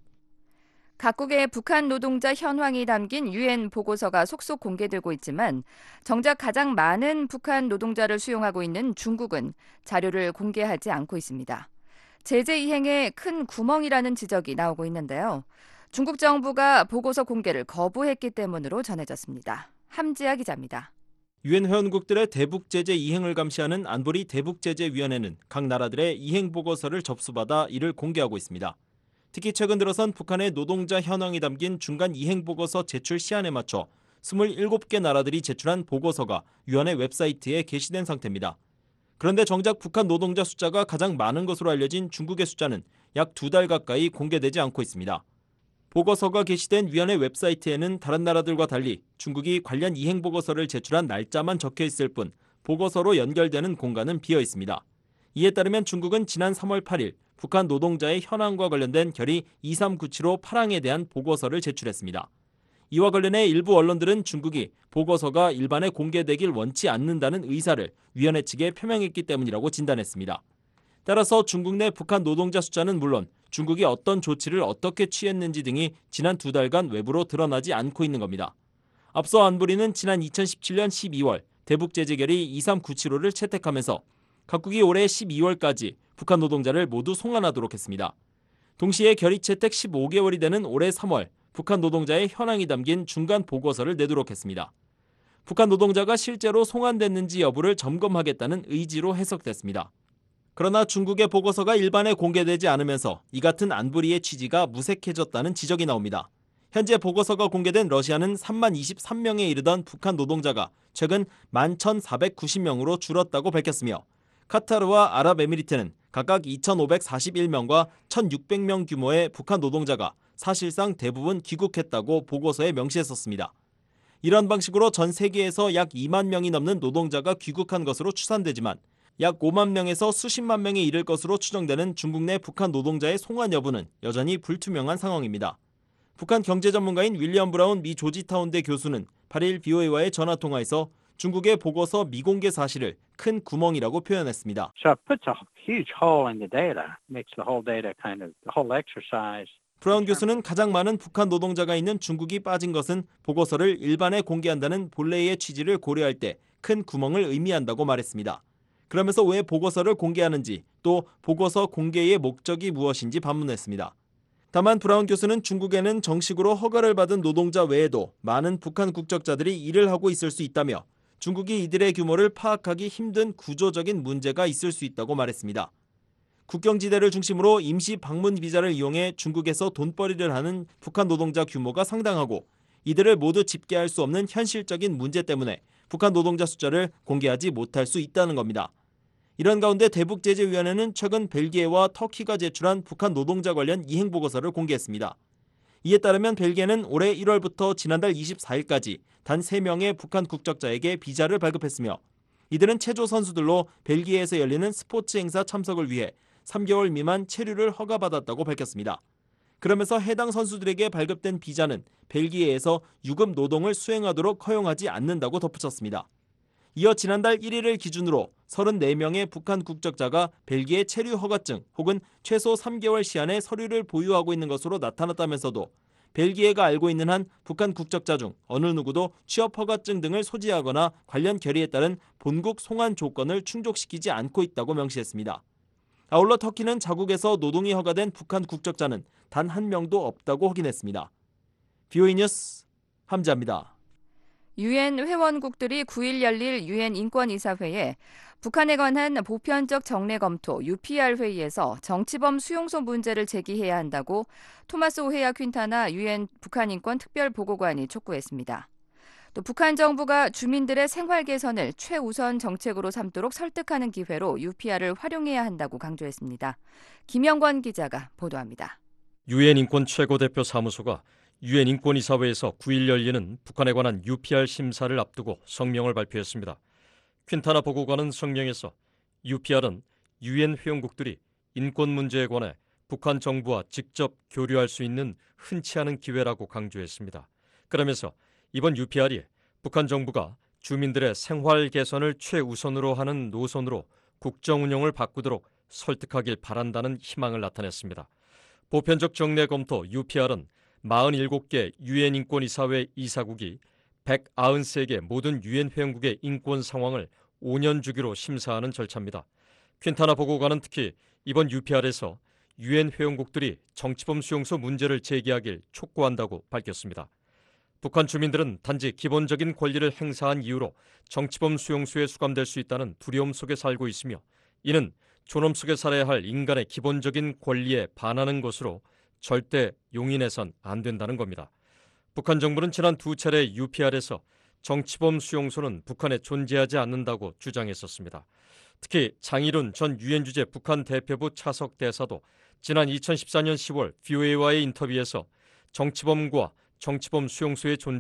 각국의 북한 노동자 현황이 담긴 유엔 보고서가 속속 공개되고 있지만 정작 가장 많은 북한 노동자를 수용하고 있는 중국은 자료를 공개하지 않고 있습니다. 제재 이행에 큰 구멍이라는 지적이 나오고 있는데요. 중국 정부가 보고서 공개를 거부했기 때문으로 전해졌습니다. 함지아 기자입니다. 유엔 회원국들의 대북 제재 이행을 감시하는 안보리 대북제재위원회는 각 나라들의 이행 보고서를 접수받아 이를 공개하고 있습니다. 특히 최근 들어선 북한의 노동자 현황이 담긴 중간 이행 보고서 제출 시한에 맞춰 이십칠 개 나라들이 제출한 보고서가 위원회 웹사이트에 게시된 상태입니다. 그런데 정작 북한 노동자 숫자가 가장 많은 것으로 알려진 중국의 숫자는 약 두 달 가까이 공개되지 않고 있습니다. 보고서가 게시된 위원회 웹사이트에는 다른 나라들과 달리 중국이 관련 이행 보고서를 제출한 날짜만 적혀 있을 뿐 보고서로 연결되는 공간은 비어 있습니다. 이에 따르면 중국은 지난 삼월 팔일 북한 노동자의 현황과 관련된 결의 이삼구칠오 파랑에 대한 보고서를 제출했습니다. 이와 관련해 일부 언론들은 중국이 보고서가 일반에 공개되길 원치 않는다는 의사를 위원회 측에 표명했기 때문이라고 진단했습니다. 따라서 중국 내 북한 노동자 숫자는 물론 중국이 어떤 조치를 어떻게 취했는지 등이 지난 두 달간 외부로 드러나지 않고 있는 겁니다. 앞서 안보리는 지난 이천십칠년 십이월 대북 제재 결의 이삼구칠오를 채택하면서 각국이 올해 십이월까지 북한 노동자를 모두 송환하도록 했습니다. 동시에 결의 채택 십오 개월이 되는 올해 삼월 북한 노동자의 현황이 담긴 중간 보고서를 내도록 했습니다. 북한 노동자가 실제로 송환됐는지 여부를 점검하겠다는 의지로 해석됐습니다. 그러나 중국의 보고서가 일반에 공개되지 않으면서 이 같은 안보리의 취지가 무색해졌다는 지적이 나옵니다. 현재 보고서가 공개된 러시아는 삼만 이십삼 명에 이르던 북한 노동자가 최근 만 천사백구십 명으로 줄었다고 밝혔으며 카타르와 아랍에미리트는 각각 이천오백사십일 명과 천육백 명 규모의 북한 노동자가 사실상 대부분 귀국했다고 보고서에 명시했었습니다. 이런 방식으로 전 세계에서 약 이만 명이 넘는 노동자가 귀국한 것으로 추산되지만 약 오만 명에서 수십만 명에 이를 것으로 추정되는 중국 내 북한 노동자의 송환 여부는 여전히 불투명한 상황입니다. 북한 경제 전문가인 윌리엄 브라운 미 조지타운대 교수는 팔일 비오에이와의 전화통화에서 중국의 보고서 미공개 사실을 큰 구멍이라고 표현했습니다. So it puts a huge hole in the data, makes the whole data kind of, the whole exercise. 브라운 교수는 가장 많은 북한 노동자가 있는 중국이 빠진 것은 보고서를 일반에 공개한다는 본래의 취지를 고려할 때 큰 구멍을 의미한다고 말했습니다. 그러면서 왜 보고서를 공개하는지 또 보고서 공개의 목적이 무엇인지 반문했습니다. 다만 브라운 교수는 중국에는 정식으로 허가를 받은 노동자 외에도 많은 북한 국적자들이 일을 하고 있을 수 있다며 중국이 이들의 규모를 파악하기 힘든 구조적인 문제가 있을 수 있다고 말했습니다. 국경지대를 중심으로 임시 방문 비자를 이용해 중국에서 돈벌이를 하는 북한 노동자 규모가 상당하고 이들을 모두 집계할 수 없는 현실적인 문제 때문에 북한 노동자 숫자를 공개하지 못할 수 있다는 겁니다. 이런 가운데 대북제재위원회는 최근 벨기에와 터키가 제출한 북한 노동자 관련 이행보고서를 공개했습니다. 이에 따르면 벨기에는 올해 일월부터 지난달 이십사일까지 단 세 명의 북한 국적자에게 비자를 발급했으며 이들은 체조 선수들로 벨기에에서 열리는 스포츠 행사 참석을 위해 삼 개월 미만 체류를 허가받았다고 밝혔습니다. 그러면서 해당 선수들에게 발급된 비자는 벨기에에서 유급 노동을 수행하도록 허용하지 않는다고 덧붙였습니다. 이어 지난달 일일을 기준으로 서른네 명의 북한 국적자가 벨기에 체류 허가증 혹은 최소 삼 개월 시한의 서류를 보유하고 있는 것으로 나타났다면서도 벨기에가 알고 있는 한 북한 국적자 중 어느 누구도 취업 허가증 등을 소지하거나 관련 결의에 따른 본국 송환 조건을 충족시키지 않고 있다고 명시했습니다. 아울러 터키는 자국에서 노동이 허가된 북한 국적자는 단 한 명도 없다고 확인했습니다. 비오이 뉴스 함자입니다. 유엔 회원국들이 구일 열릴 유엔 인권이사회에 북한에 관한 보편적 정례 검토 유피알 회의에서 정치범 수용소 문제를 제기해야 한다고 토마스 오헤야 퀸타나 유엔 북한인권 특별보고관이 촉구했습니다. 또 북한 정부가 주민들의 생활 개선을 최우선 정책으로 삼도록 설득하는 기회로 유피알을 활용해야 한다고 강조했습니다. 김영권 기자가 보도합니다. 유엔 인권 최고대표 사무소가 유엔 인권이사회에서 구일 열리는 북한에 관한 유피알 심사를 앞두고 성명을 발표했습니다. 퀸타나 보고관은 성명에서 유피알은 유엔 회원국들이 인권 문제에 관해 북한 정부와 직접 교류할 수 있는 흔치 않은 기회라고 강조했습니다. 그러면서 이번 유피알이 북한 정부가 주민들의 생활 개선을 최우선으로 하는 노선으로 국정 운영을 바꾸도록 설득하길 바란다는 희망을 나타냈습니다. 보편적 정례 검토 유피알은 사십칠 개 유엔 인권이사회 이사국이 백구십삼 개 모든 유엔 회원국의 인권 상황을 오 년 주기로 심사하는 절차입니다. 퀸타나 보고관은 특히 이번 유피알에서 유엔 회원국들이 정치범 수용소 문제를 제기하길 촉구한다고 밝혔습니다. 북한 주민들은 단지 기본적인 권리를 행사한 이유로 정치범 수용소에 수감될 수 있다는 두려움 속에 살고 있으며 이는 존엄 속에 살아야 할 인간의 기본적인 권리에 반하는 것으로 절대 용인해선 안 된다는 겁니다. 북한 정부는 지난 두 차례 유피알에서 정치범 수용소는 북한에 존재하지 않는다고 주장했었습니다. 특히 장일훈 전 유엔 주재 북한 대표부 차석 대사도 지난 이천십사년 시월 비오에이와의 인터뷰에서 정치범과 정치범 수용소의 존재를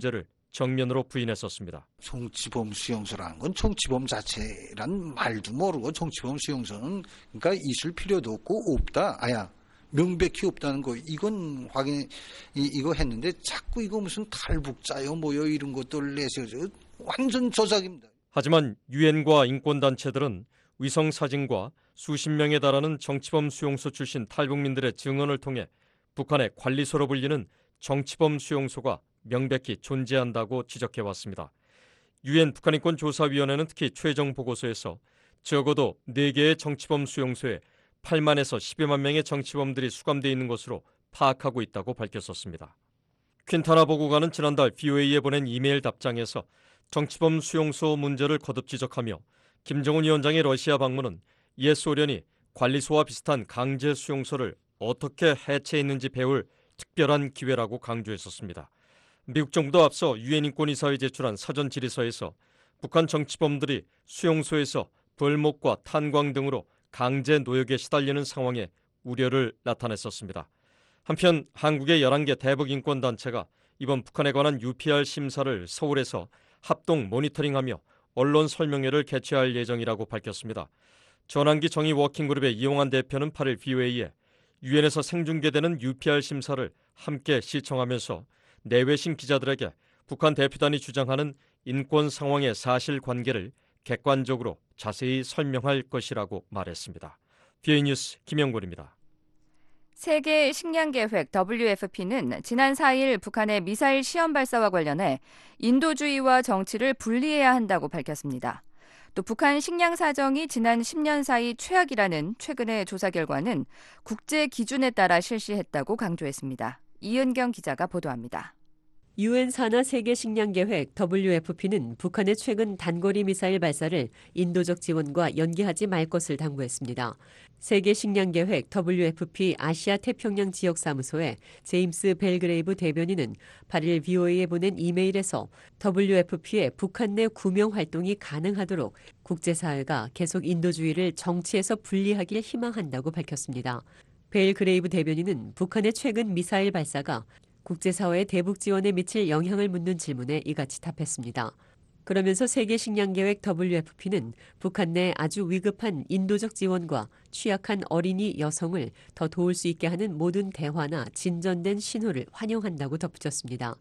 정면으로 부인했었습니다. 정치범 수용소라는 건 정치범 자체란 말도 모르고 정치범 수용소는 그러니까 있을 필요도 없고 없다. 아야 명백히 없다는 거 이건 확인 이, 이거 했는데 자꾸 이거 무슨 탈북자요 뭐요 이런 것들 내세워서 완전 조작입니다. 하지만 유엔과 인권단체들은 위성사진과 수십 명에 달하는 정치범 수용소 출신 탈북민들의 증언을 통해 북한의 관리소로 불리는 정치범 수용소가 명백히 존재한다고 지적해왔습니다. 유엔 북한인권조사위원회는 특히 최종 보고서에서 적어도 네 개의 정치범 수용소에 팔만에서 십여만 명의 정치범들이 수감되어 있는 것으로 파악하고 있다고 밝혔었습니다. 퀸타나 보고관은 지난달 브이오에이에 보낸 이메일 답장에서 정치범 수용소 문제를 거듭 지적하며 김정은 위원장의 러시아 방문은 옛 소련이 관리소와 비슷한 강제 수용소를 어떻게 해체했는지 배울 특별한 기회라고 강조했었습니다. 미국 정부도 앞서 유엔 인권이사회에 제출한 사전 질의서에서 북한 정치범들이 수용소에서 벌목과 탄광 등으로 강제 노역에 시달리는 상황에 우려를 나타냈었습니다. 한편 한국의 열한 개 대북 인권단체가 이번 북한에 관한 유피알 심사를 서울에서 합동 모니터링하며 언론 설명회를 개최할 예정이라고 밝혔습니다. 전환기 정의 워킹그룹의 이용환 대표는 팔 일 브이오에이에 유엔에서 생중계되는 유피알 심사를 함께 시청하면서 내외신 기자들에게 북한 대표단이 주장하는 인권 상황의 사실관계를 객관적으로 자세히 설명할 것이라고 말했습니다. 브이오에이 뉴스 김영곤입니다. 세계 식량계획 더블유에프피는 지난 사 일 북한의 미사일 시험 발사와 관련해 인도주의와 정치를 분리해야 한다고 밝혔습니다. 또 북한 식량 사정이 지난 십 년 사이 최악이라는 최근의 조사 결과는 국제 기준에 따라 실시했다고 강조했습니다. 이은경 기자가 보도합니다. 유엔 산하 세계 식량 계획 더블유에프피는 북한의 최근 단거리 미사일 발사를 인도적 지원과 연계하지 말 것을 당부했습니다. 세계 식량 계획 더블유에프피 아시아 태평양 지역 사무소의 제임스 벨그레이브 대변인은 팔 일 브이오에이에 보낸 이메일에서 더블유에프피의 북한 내 구명 활동이 가능하도록 국제사회가 계속 인도주의를 정치에서 분리하길 희망한다고 밝혔습니다. 벨그레이브 대변인은 북한의 최근 미사일 발사가 국제사회의 대북 지원에 미칠 영향을 묻는 질문에 이같이 답했습니다. 그러면서 세계 식량계획 더블유에프피는 북한 내 아주 위급한 인도적 지원과 취약한 어린이 여성을 더 도울 수 있게 하는 모든 대화나 진전된 신호를 환영한다고 덧붙였습니다.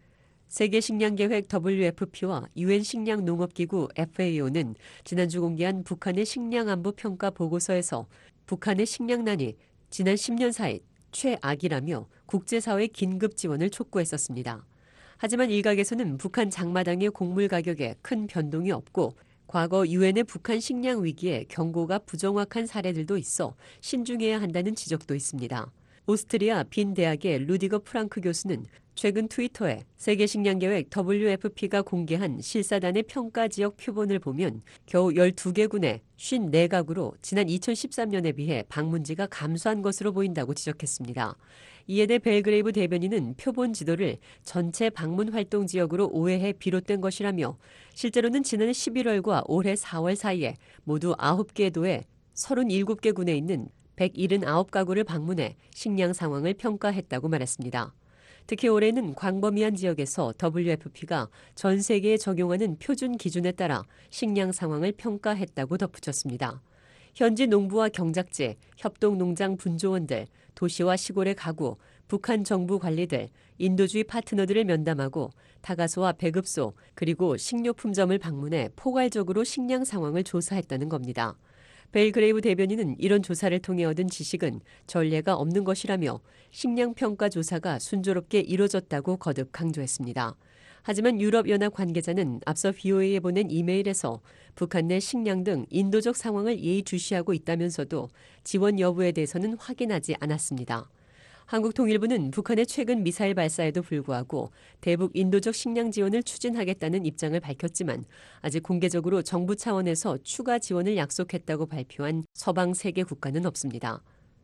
세계 식량계획 더블유에프피와 유엔 식량농업기구 에프에이오는 지난주 공개한 북한의 식량안보 평가 보고서에서 북한의 식량난이 지난 십 년 사이 최악이라며 국제사회 긴급 지원을 촉구했었습니다. 하지만 일각에서는 북한 장마당의 곡물 가격에 큰 변동이 없고 과거 유엔의 북한 식량 위기에 경고가 부정확한 사례들도 있어 신중해야 한다는 지적도 있습니다. 오스트리아 빈 대학의 루디거 프랑크 교수는 최근 트위터에 세계 식량계획 더블유에프피가 공개한 실사단의 평가 지역 표본을 보면 겨우 열두 개군의 오십사 가구로 지난 이천십삼 년에 비해 방문지가 감소한 것으로 보인다고 지적했습니다. 이에 대해 벨그레이브 대변인은 표본 지도를 전체 방문 활동 지역으로 오해해 비롯된 것이라며 실제로는 지난해 십일월과 올해 사월 사이에 모두 아홉 개 도의 서른일곱 개 군에 있는 백칠십구 가구를 방문해 식량 상황을 평가했다고 말했습니다. 특히 올해는 광범위한 지역에서 더블유에프피가 전 세계에 적용하는 표준 기준에 따라 식량 상황을 평가했다고 덧붙였습니다. 현지 농부와 경작지, 협동농장 분조원들, 도시와 시골의 가구, 북한 정부 관리들, 인도주의 파트너들을 면담하고 타가소와 배급소, 그리고 식료품점을 방문해 포괄적으로 식량 상황을 조사했다는 겁니다. 벨그레이브 대변인은 이런 조사를 통해 얻은 지식은 전례가 없는 것이라며 식량평가 조사가 순조롭게 이뤄졌다고 거듭 강조했습니다. 하지만 유럽연합 관계자는 앞서 브이오에이에 보낸 이메일에서 북한 내 식량 등 인도적 상황을 예의주시하고 있다면서도 지원 여부에 대해서는 확인하지 않았습니다. 한국통일부는 북한의 최근 미사일 발사에도 불구하고 대북 인도적 식량 지원을 추진하겠다는 입장을 밝혔지만 아직 공개적으로 정부 차원에서 추가 지원을 약속했다고 발표한 서방 세 개 국가는 없습니다.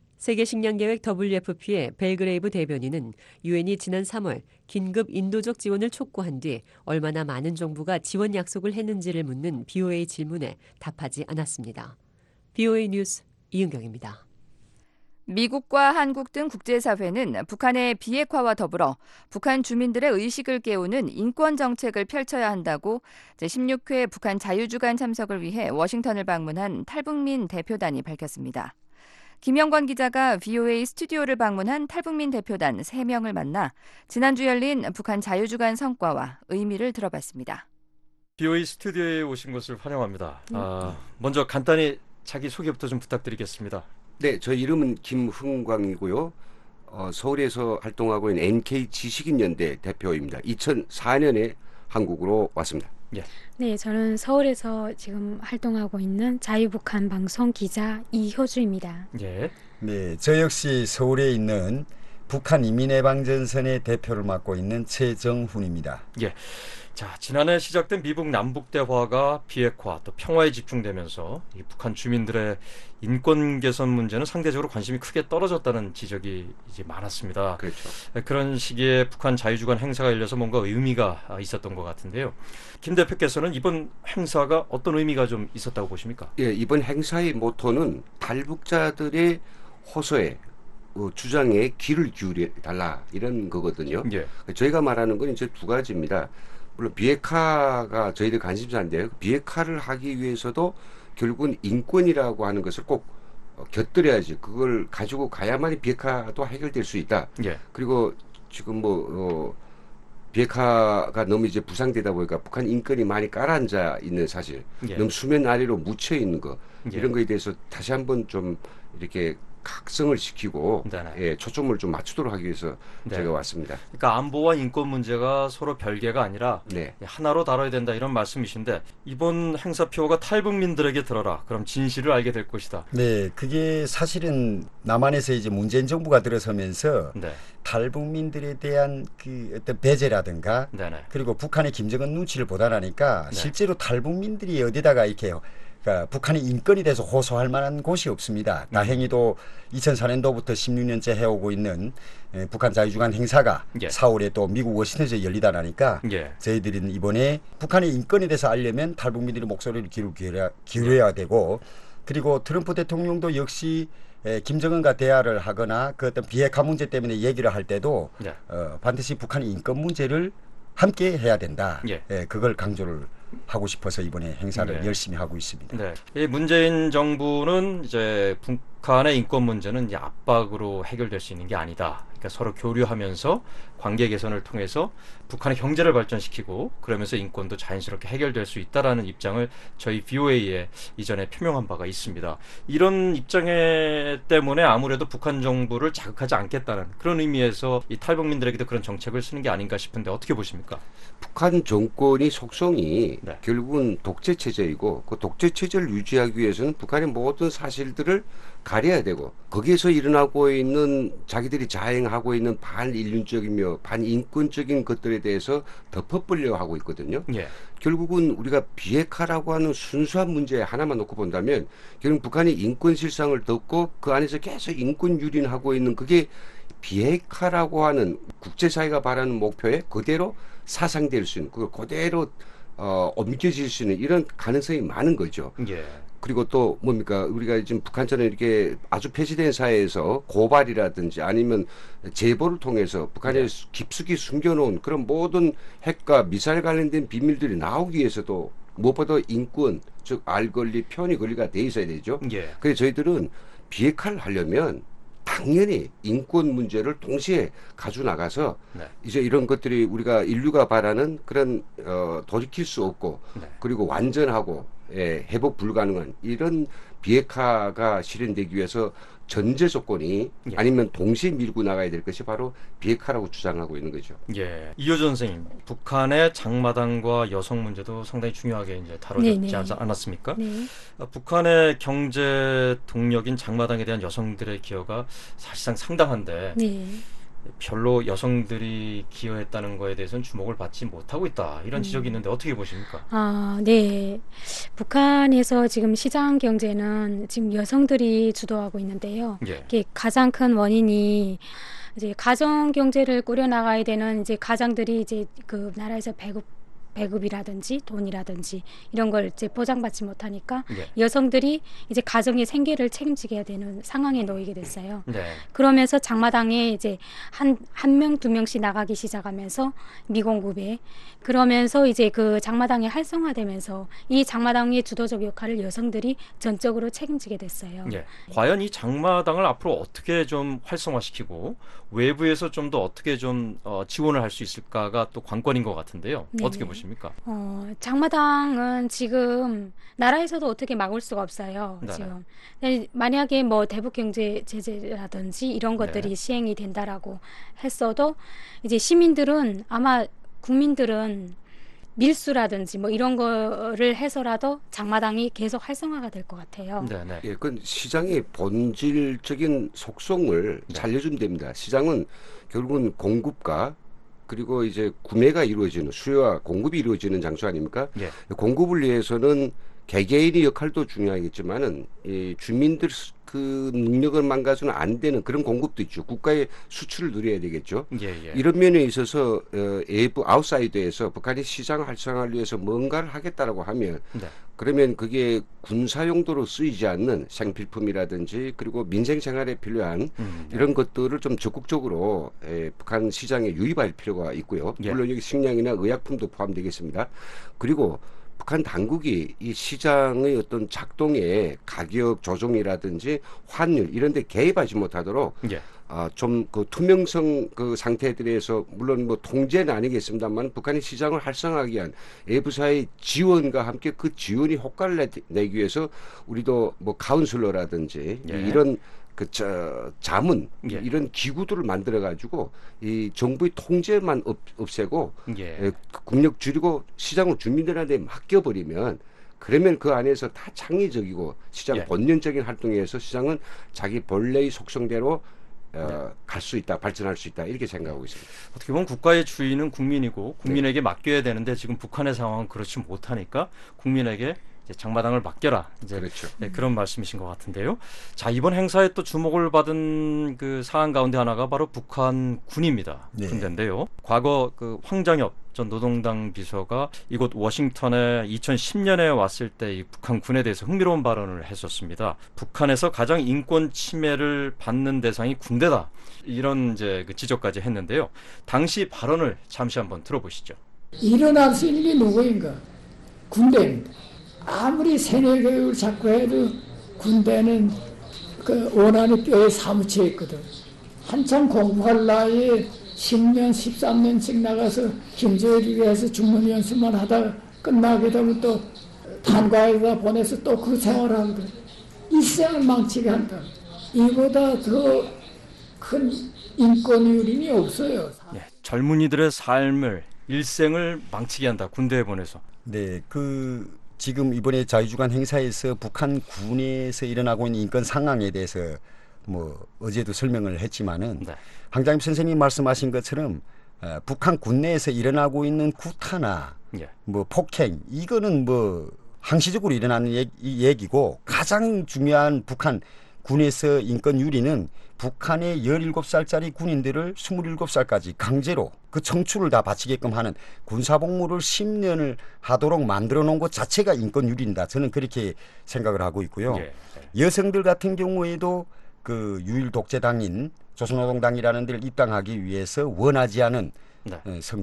세계식량계획 더블유에프피의 벨그레이브 대변인은 유엔이 지난 삼월 긴급 인도적 지원을 촉구한 뒤 얼마나 많은 정부가 지원 약속을 했는지를 묻는 브이오에이 질문에 답하지 않았습니다. 브이오에이 뉴스 이은경입니다. 미국과 한국 등 국제사회는 북한의 비핵화와 더불어 북한 주민들의 의식을 깨우는 인권 정책을 펼쳐야 한다고 제십육 회 북한 자유주간 참석을 위해 워싱턴을 방문한 탈북민 대표단이 밝혔습니다. 김영권 기자가 브이오에이 스튜디오를 방문한 탈북민 대표단 세 명을 만나 지난주 열린 북한 자유주간 성과와 의미를 들어봤습니다. 브이오에이 스튜디오에 오신 것을 환영합니다. 아, 먼저 간단히 자기 소개부터 좀 부탁드리겠습니다. 네, 저 이름은 김흥광이고요. 어, 서울에서 활동하고 있는 엔케이 지식인연대 대표입니다. 이천사 년에 한국으로 왔습니다. 예. 네, 저는 서울에서 지금 활동하고 있는 자유북한 방송 기자 이효주입니다. 예. 네, 저 역시 서울에 있는 북한 이민해방전선의 대표를 맡고 있는 최정훈입니다. 예. 자, 지난해 시작된 미북 남북 대화가 비핵화 또 평화에 집중되면서 이 북한 주민들의 인권 개선 문제는 상대적으로 관심이 크게 떨어졌다는 지적이 이제 많았습니다. 그렇죠. 그런 시기에 북한 자유주간 행사가 열려서 뭔가 의미가 있었던 것 같은데요. 김 대표께서는 이번 행사가 어떤 의미가 좀 있었다고 보십니까? 예, 이번 행사의 모토는 탈북자들의 호소에 어, 주장에 귀를 기울여 달라 이런 거거든요. 예. 저희가 말하는 건 이제 두 가지입니다. 물론 비핵화가 저희들 관심사인데요. 비핵화를 하기 위해서도 결국은 인권이라고 하는 것을 꼭 곁들여야지. 그걸 가지고 가야만이 비핵화도 해결될 수 있다. 예. 그리고 지금 뭐 어, 비핵화가 너무 이제 부상되다 보니까 북한 인권이 많이 깔아앉아 있는 사실, 예. 너무 수면 아래로 묻혀 있는 거 예. 이런 거에 대해서 다시 한번 좀 이렇게 각성을 시키고 네네. 예, 초점을 좀 맞추도록 하기 위해서 네. 제가 왔습니다. 그러니까 안보와 인권 문제가 서로 별개가 아니라 네. 하나로 다뤄야 된다 이런 말씀이신데 이번 행사표가 탈북민들에게 들어라. 그럼 진실을 알게 될 것이다. 네, 그게 사실은 남한에서 이제 문재인 정부가 들어서면서 네. 탈북민들에 대한 그 어떤 배제라든가 네네. 그리고 북한의 김정은 눈치를 보다라니까 네. 실제로 탈북민들이 어디다가 이렇게 그러니까 북한의 인권에 대해서 호소할 만한 곳이 없습니다. 다행히도 이천사 년도부터 십육 년째 해오고 있는 에, 북한 자유주간 행사가 예. 사월에 또 미국 워싱턴에서 열리다 나니까 예. 저희들은 이번에 북한의 인권에 대해서 알려면 탈북민들의 목소리를 기울여야, 기울여야 예. 되고 그리고 트럼프 대통령도 역시 에, 김정은과 대화를 하거나 그 어떤 비핵화 문제 때문에 얘기를 할 때도 예. 어, 반드시 북한의 인권 문제를 함께 해야 된다. 예. 예, 그걸 강조를 하고 싶어서 이번에 행사를 네. 열심히 하고 있습니다. 네. 이 문재인 정부는 이제 북한의 인권 문제는 이제 압박으로 해결될 수 있는 게 아니다. 그러니까 서로 교류하면서 관계 개선을 통해서 북한의 경제를 발전시키고 그러면서 인권도 자연스럽게 해결될 수 있다라는 입장을 저희 브이오에이에 이전에 표명한 바가 있습니다. 이런 입장에 때문에 아무래도 북한 정부를 자극하지 않겠다는 그런 의미에서 이 탈북민들에게도 그런 정책을 쓰는 게 아닌가 싶은데 어떻게 보십니까? 북한 정권이 속성이 네. 결국은 독재 체제이고 그 독재 체제를 유지하기 위해서는 북한의 모든 사실들을 가려야 되고 거기에서 일어나고 있는 자기들이 자행하고 있는 반인륜적이며 반인권적인 것들에 대해서 덮어버려 하고 있거든요. 예. 결국은 우리가 비핵화라고 하는 순수한 문제 하나만 놓고 본다면 결국 북한이 인권 실상을 덮고 그 안에서 계속 인권 유린하고 있는 그게 비핵화라고 하는 국제사회가 바라는 목표에 그대로 사상될 수 있는 그걸 그대로 어, 옮겨질 수 있는 이런 가능성이 많은 거죠. 예. 그리고 또 뭡니까 우리가 지금 북한처럼 이렇게 아주 폐지된 사회에서 고발이라든지 아니면 제보를 통해서 북한에 네. 깊숙이 숨겨놓은 그런 모든 핵과 미사일 관련된 비밀들이 나오기 위해서도 무엇보다 인권 즉 알 권리 편의 권리가 돼 있어야 되죠. 예. 그래서 저희들은 비핵화를 하려면 당연히 인권 문제를 동시에 가져 나가서 네. 이제 이런 것들이 우리가 인류가 바라는 그런 어, 돌이킬 수 없고 네. 그리고 완전하고 예, 회복 불가능한 이런 비핵화가 실현되기 위해서 전제 조건이 예. 아니면 동시에 밀고 나가야 될 것이 바로 비핵화라고 주장하고 있는 거죠. 예, 이효준 선생님, 북한의 장마당과 여성 문제도 상당히 중요하게 이제 다뤄지지 네네. 않았습니까? 네. 아, 북한의 경제 동력인 장마당에 대한 여성들의 기여가 사실상 상당한데 네. 별로 여성들이 기여했다는 거에 대해서는 주목을 받지 못하고 있다 이런 음. 지적이 있는데 어떻게 보십니까? 아, 네. 북한에서 지금 시장 경제는 지금 여성들이 주도하고 있는데요. 예. 이게 가장 큰 원인이 이제 가정 경제를 꾸려 나가야 되는 이제 가장들이 이제 그 나라에서 배급 배급이라든지 돈이라든지 이런 걸 이제 보장받지 못하니까 네. 여성들이 이제 가정의 생계를 책임지게 되는 상황에 놓이게 됐어요. 네. 그러면서 장마당에 이제 한 한 명 두 명씩 나가기 시작하면서 미공급에 그러면서 이제 그 장마당이 활성화되면서 이 장마당의 주도적 역할을 여성들이 전적으로 책임지게 됐어요. 예. 과연 이 장마당을 앞으로 어떻게 좀 활성화시키고 외부에서 좀 더 어떻게 좀 어, 지원을 할 수 있을까가 또 관건인 것 같은데요. 네네. 어떻게 보십니까? 어, 장마당은 지금 나라에서도 어떻게 막을 수가 없어요. 네네. 지금 네, 만약에 뭐 대북 경제 제재라든지 이런 것들이 네. 시행이 된다라고 했어도 이제 시민들은 아마 국민들은 밀수라든지 뭐 이런 거를 해서라도 장마당이 계속 활성화가 될 것 같아요. 네네. 예, 그건 시장의 본질적인 속성을 네. 살려주면 됩니다. 시장은 결국은 공급과 그리고 이제 구매가 이루어지는 수요와 공급이 이루어지는 장소 아닙니까? 예. 공급을 위해서는 개개인의 역할도 중요하겠지만은 이 주민들 그 능력을 망가져는 안 되는 그런 공급도 있죠. 국가의 수출을 누려야 되겠죠. 예, 예. 이런 면에 있어서 어, 외부 아웃사이드에서 북한이 시장 활성화를 위해서 뭔가를 하겠다라고 하면 네. 그러면 그게 군사 용도로 쓰이지 않는 생필품이라든지 그리고 민생 생활에 필요한 음, 네. 이런 것들을 좀 적극적으로 에, 북한 시장에 유입할 필요가 있고요. 예. 물론 여기 식량이나 의약품도 포함되겠습니다. 그리고 북한 당국이 이 시장의 어떤 작동에 가격 조정이라든지 환율 이런 데 개입하지 못하도록 예. 아, 좀 그 투명성 그 상태들에서 물론 뭐 통제는 아니겠습니다만 북한의 시장을 활성화하기 위한 외부사의 지원과 함께 그 지원이 효과를 내, 내기 위해서 우리도 뭐 카운슬러라든지 예. 이런 그 저, 자문 예. 이런 기구들을 만들어 가지고 이 정부의 통제만 없, 없애고 예. 에, 국력 줄이고 시장을 주민들한테 맡겨버리면 그러면 그 안에서 다 창의적이고 시장 예. 본연적인 활동에서 시장은 자기 본래의 속성대로 어, 갈 수 있다, 발전할 수 있다 이렇게 생각하고 있습니다. 어떻게 보면 국가의 주인은 국민이고 국민에게 맡겨야 되는데 지금 북한의 상황은 그렇지 못하니까 국민에게 이제 장마당을 맡겨라. 이제 그렇죠. 네, 그런 말씀이신 것 같은데요. 자, 이번 행사에 또 주목을 받은 그 사안 가운데 하나가 바로 북한 군입니다. 네. 군대인데요. 과거 그 황정엽 전 노동당 비서가 이곳 워싱턴에 이천십 년에 왔을 때 이 북한 군에 대해서 흥미로운 발언을 했었습니다. 북한에서 가장 인권 침해를 받는 대상이 군대다. 이런 이제 그 지적까지 했는데요. 당시 발언을 잠시 한번 들어보시죠. 일어날 수 있는 게 누구인가? 군대입니다. 아무리 세뇌 교육을 자꾸 해도 군대는 그 원한이 뼈에 사무쳐 있거든. 한참 공부할 나이에 십 년, 십삼 년씩 나가서 김조일이 해서 중문 연수만 하다가 끝나게 되면 또 단과에다 보내서 또 그 생활하거든. 일생을 망치게 한다. 이보다 더 큰 인권 유린이 없어요. 네, 젊은이들의 삶을 일생을 망치게 한다. 군대에 보내서. 네, 그 지금 이번에 자유주간 행사에서 북한 군에서 일어나고 있는 인권 상황에 대해서 뭐 어제도 설명을 했지만은 네. 황장엽 선생님이 말씀하신 것처럼 어, 북한 군내에서 일어나고 있는 구타나 예. 뭐 폭행 이거는 뭐 항시적으로 일어나는 얘기, 얘기고 가장 중요한 북한 군에서 인권 유리는 북한의 열일곱 살짜리 군인들을 스물일곱 살까지 강제로 그 청춘을 다 바치게끔 하는 군사복무를 십 년을 하도록 만들어 놓은 것 자체가 인권 유리입니다. 저는 그렇게 생각을 하고 있고요. 예. 여성들 같은 경우에도 그 유일 독재당인 조선노동당이라는 데를 입당하기 위해서 원하지 않은 네.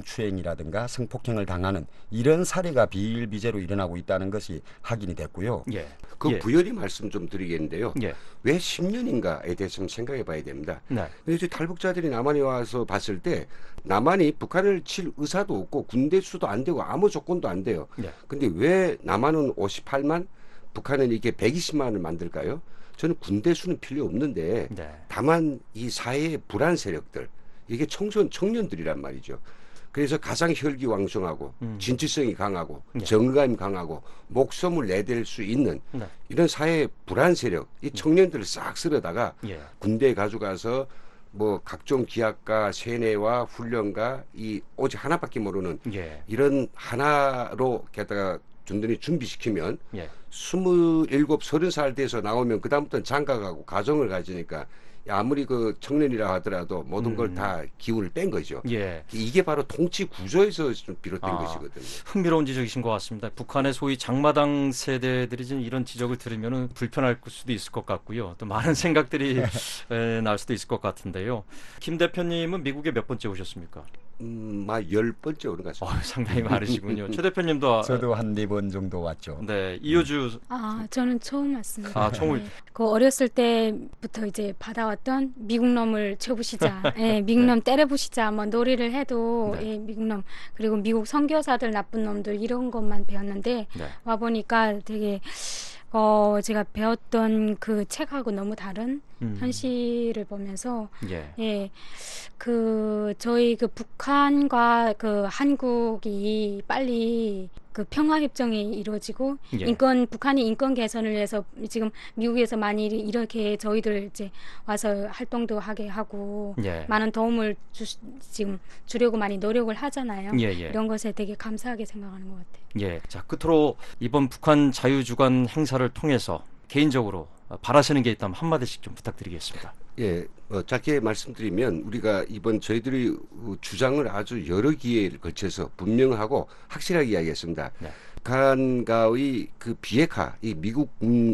성추행이라든가 성폭행을 당하는 이런 사례가 비일비재로 일어나고 있다는 것이 확인이 됐고요. 예. 그 예. 부연히 말씀 좀 드리겠는데요. 예. 왜 십 년인가에 대해서 좀 생각해 봐야 됩니다. 네. 근데 이제 탈북자들이 남한에 와서 봤을 때 남한이 북한을 칠 의사도 없고 군대 수도 안 되고 아무 조건도 안 돼요. 예. 근데 왜 남한은 오십팔만, 북한은 이렇게 백이십만을 만들까요? 저는 군대 수는 필요 없는데 네. 다만 이 사회의 불안 세력들 이게 청소년 청년들이란 말이죠. 그래서 가장 혈기왕성하고 음. 진취성이 강하고 네. 정감이 강하고 목숨을 내댈 수 있는 네. 이런 사회의 불안 세력 이 청년들을 싹 쓸어다가 예. 군대에 가져가서 뭐 각종 기약과 세뇌와 훈련과 이 오직 하나밖에 모르는 예. 이런 하나로 게다가 든든히 준비시키면 예. 스물일곱, 서른 살 돼서 나오면 그다음부터는 장가가고 가정을 가지니까 아무리 그 청년이라 하더라도 모든 걸 다 기운을 뺀 거죠. 예. 이게 바로 통치 구조에서 좀 비롯된 아, 것이거든요. 흥미로운 지적이신 것 같습니다. 북한의 소위 장마당 세대들이 지금 이런 지적을 들으면 불편할 수도 있을 것 같고요. 또 많은 생각들이 에, 날 수도 있을 것 같은데요. 김 대표님은 미국에 몇 번째 오셨습니까? 음, 막 열 번째 오는 것 같습니다. 어, 상당히 많으시군요. 최 대표님도 저도 한 네 번 정도 왔죠. 네, 이효주. 아, 저는 처음 왔습니다. 아, 처음. 네. 그 어렸을 때부터 이제 받아왔던 미국 놈을 쳐부시자, 예, 미국 놈 때려부시자, 뭐 놀이를 해도 네. 예, 미국 놈 그리고 미국 선교사들 나쁜 놈들 이런 것만 배웠는데 네. 와 보니까 되게 어 제가 배웠던 그 책하고 너무 다른 음. 현실을 보면서 예. 예, 그 저희 그 북한과 그 한국이 빨리 그 평화 협정이 이루어지고 예. 인권 북한이 인권 개선을 위해서 지금 미국에서 많이 이렇게 저희들 이제 와서 활동도 하게 하고 예. 많은 도움을 주, 지금 주려고 많이 노력을 하잖아요. 예, 예. 이런 것에 되게 감사하게 생각하는 것 같아요. 예. 자, 끝으로 이번 북한 자유주간 행사를 통해서 개인적으로 바라시는 게 있다면 한마디씩 좀 부탁드리겠습니다. 예, 어, 짧게 말씀드리면 우리가 이번 저희들이 주장을 아주 여러 기회를 걸쳐서 분명하고 확실하게 이야기했습니다. 네. 북한과의 그 비핵화, 이 미국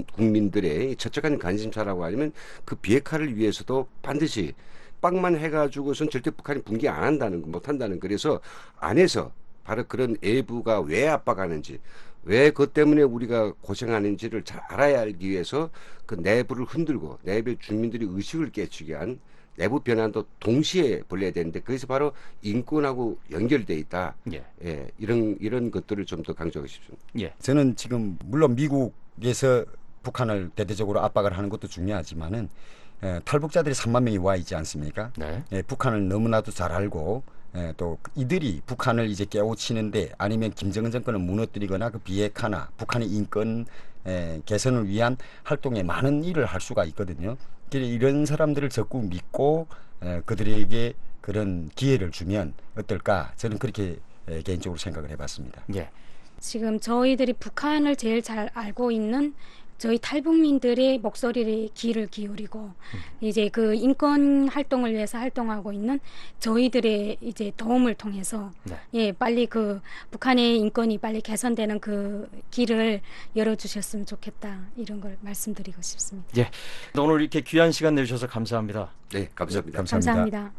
국민들의 철저한 관심사라고 하면 그 비핵화를 위해서도 반드시 빡만 해가지고선 절대 북한이 붕괴 안 한다는 거, 못 한다는 거. 그래서 안에서 바로 그런 외부가 왜 압박하는지, 왜 그것 때문에 우리가 고생하는지를 잘 알아야 알기 위해서 그 내부를 흔들고 내부 주민들이 의식을 깨치게 한 내부 변환도 동시에 벌려야 되는데 거기서 바로 인권하고 연결돼 있다. 예. 예, 이런 이런 것들을 좀 더 강조하고 싶습니다. 예. 저는 지금 물론 미국에서 북한을 대대적으로 압박을 하는 것도 중요하지만은 에, 탈북자들이 삼만 명이 와 있지 않습니까? 네. 에, 북한을 너무나도 잘 알고 에, 또 이들이 북한을 이제 깨우치는데 아니면 김정은 정권을 무너뜨리거나 그 비핵화나 북한의 인권 에, 개선을 위한 활동에 많은 일을 할 수가 있거든요. 이런 사람들을 적극 믿고 에, 그들에게 그런 기회를 주면 어떨까? 저는 그렇게 에, 개인적으로 생각을 해봤습니다. 예. 지금 저희들이 북한을 제일 잘 알고 있는 저희 탈북민들의 목소리를 귀를 기울이고 음. 이제 그 인권 활동을 위해서 활동하고 있는 저희들의 이제 도움을 통해서 네. 예 빨리 그 북한의 인권이 빨리 개선되는 그 길을 열어주셨으면 좋겠다 이런 걸 말씀드리고 싶습니다. 예. 오늘 이렇게 귀한 시간 내주셔서 감사합니다. 네, 감사합니다. 감사합니다. 감사합니다.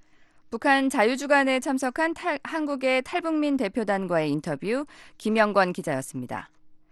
북한 자유주간에 참석한 탈, 한국의 탈북민 대표단과의 인터뷰 김영권 기자였습니다.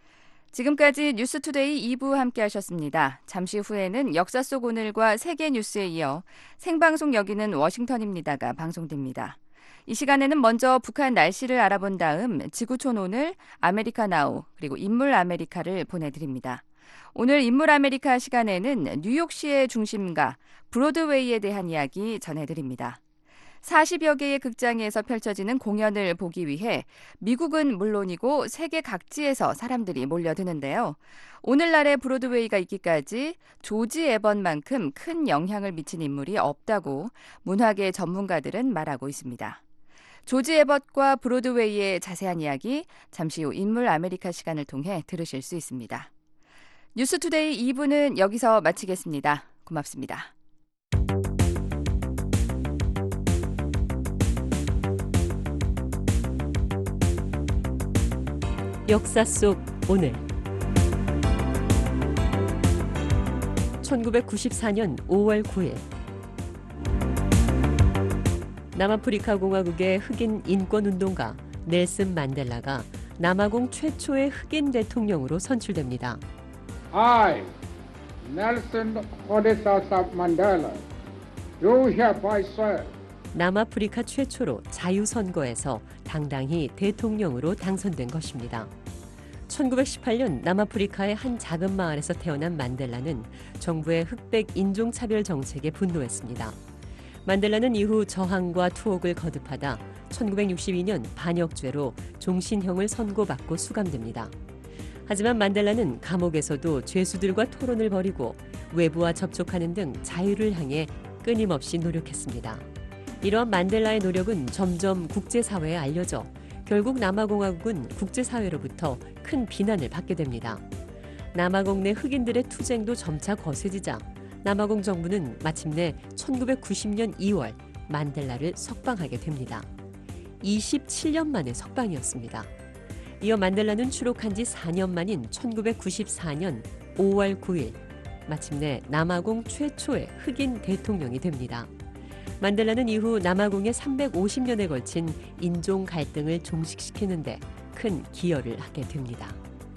지금까지 뉴스투데이 이 부 함께 하셨습니다. 잠시 후에는 역사 속 오늘과 세계 뉴스에 이어 생방송 여기는 워싱턴입니다가 방송됩니다. 이 시간에는 먼저 북한 날씨를 알아본 다음 지구촌 오늘, 아메리카 나우, 그리고 인물 아메리카를 보내드립니다. 오늘 인물 아메리카 시간에는 뉴욕시의 중심가 브로드웨이에 대한 이야기 전해드립니다. 사십여 개의 극장에서 펼쳐지는 공연을 보기 위해 미국은 물론이고 세계 각지에서 사람들이 몰려드는데요. 오늘날의 브로드웨이가 있기까지 조지 에번만큼 큰 영향을 미친 인물이 없다고 문화계 전문가들은 말하고 있습니다. 조지 에번과 브로드웨이의 자세한 이야기 잠시 후 인물 아메리카 시간을 통해 들으실 수 있습니다. 뉴스투데이 이 부는 여기서 마치겠습니다. 고맙습니다. 역사 속 오늘 천구백구십사 년 오월 구일 남아프리카 공화국의 흑인 인권운동가 넬슨 만델라가 남아공 최초의 흑인 대통령으로 선출됩니다. I, Nelson Rolihlahla Mandela, do hereby swear. 남아프리카 최초로 자유선거에서 당당히 대통령으로 당선된 것입니다. 천구백십팔 년 남아프리카의 한 작은 마을에서 태어난 만델라는 정부의 흑백 인종차별 정책에 분노했습니다. 만델라는 이후 저항과 투옥을 거듭하다 천구백육십이 년 반역죄로 종신형을 선고받고 수감됩니다. 하지만 만델라는 감옥에서도 죄수들과 토론을 벌이고 외부와 접촉하는 등 자유를 향해 끊임없이 노력했습니다. 이러한 만델라의 노력은 점점 국제사회에 알려져 결국 남아공화국은 국제사회로부터 큰 비난을 받게 됩니다. 남아공 내 흑인들의 투쟁도 점차 거세지자 남아공 정부는 마침내 천구백구십 년 이월 만델라를 석방하게 됩니다. 이십칠 년 만의 석방이었습니다. 이어 만델라는 추록한 지 사 년 만인 천구백구십사 년 오월 구일 마침내 남아공 최초의 흑인 대통령이 됩니다. 만델라는 이후 남아공의 삼백오십 년에 걸친 인종 갈등을 종식시키는 데 큰 기여를 하게 됩니다.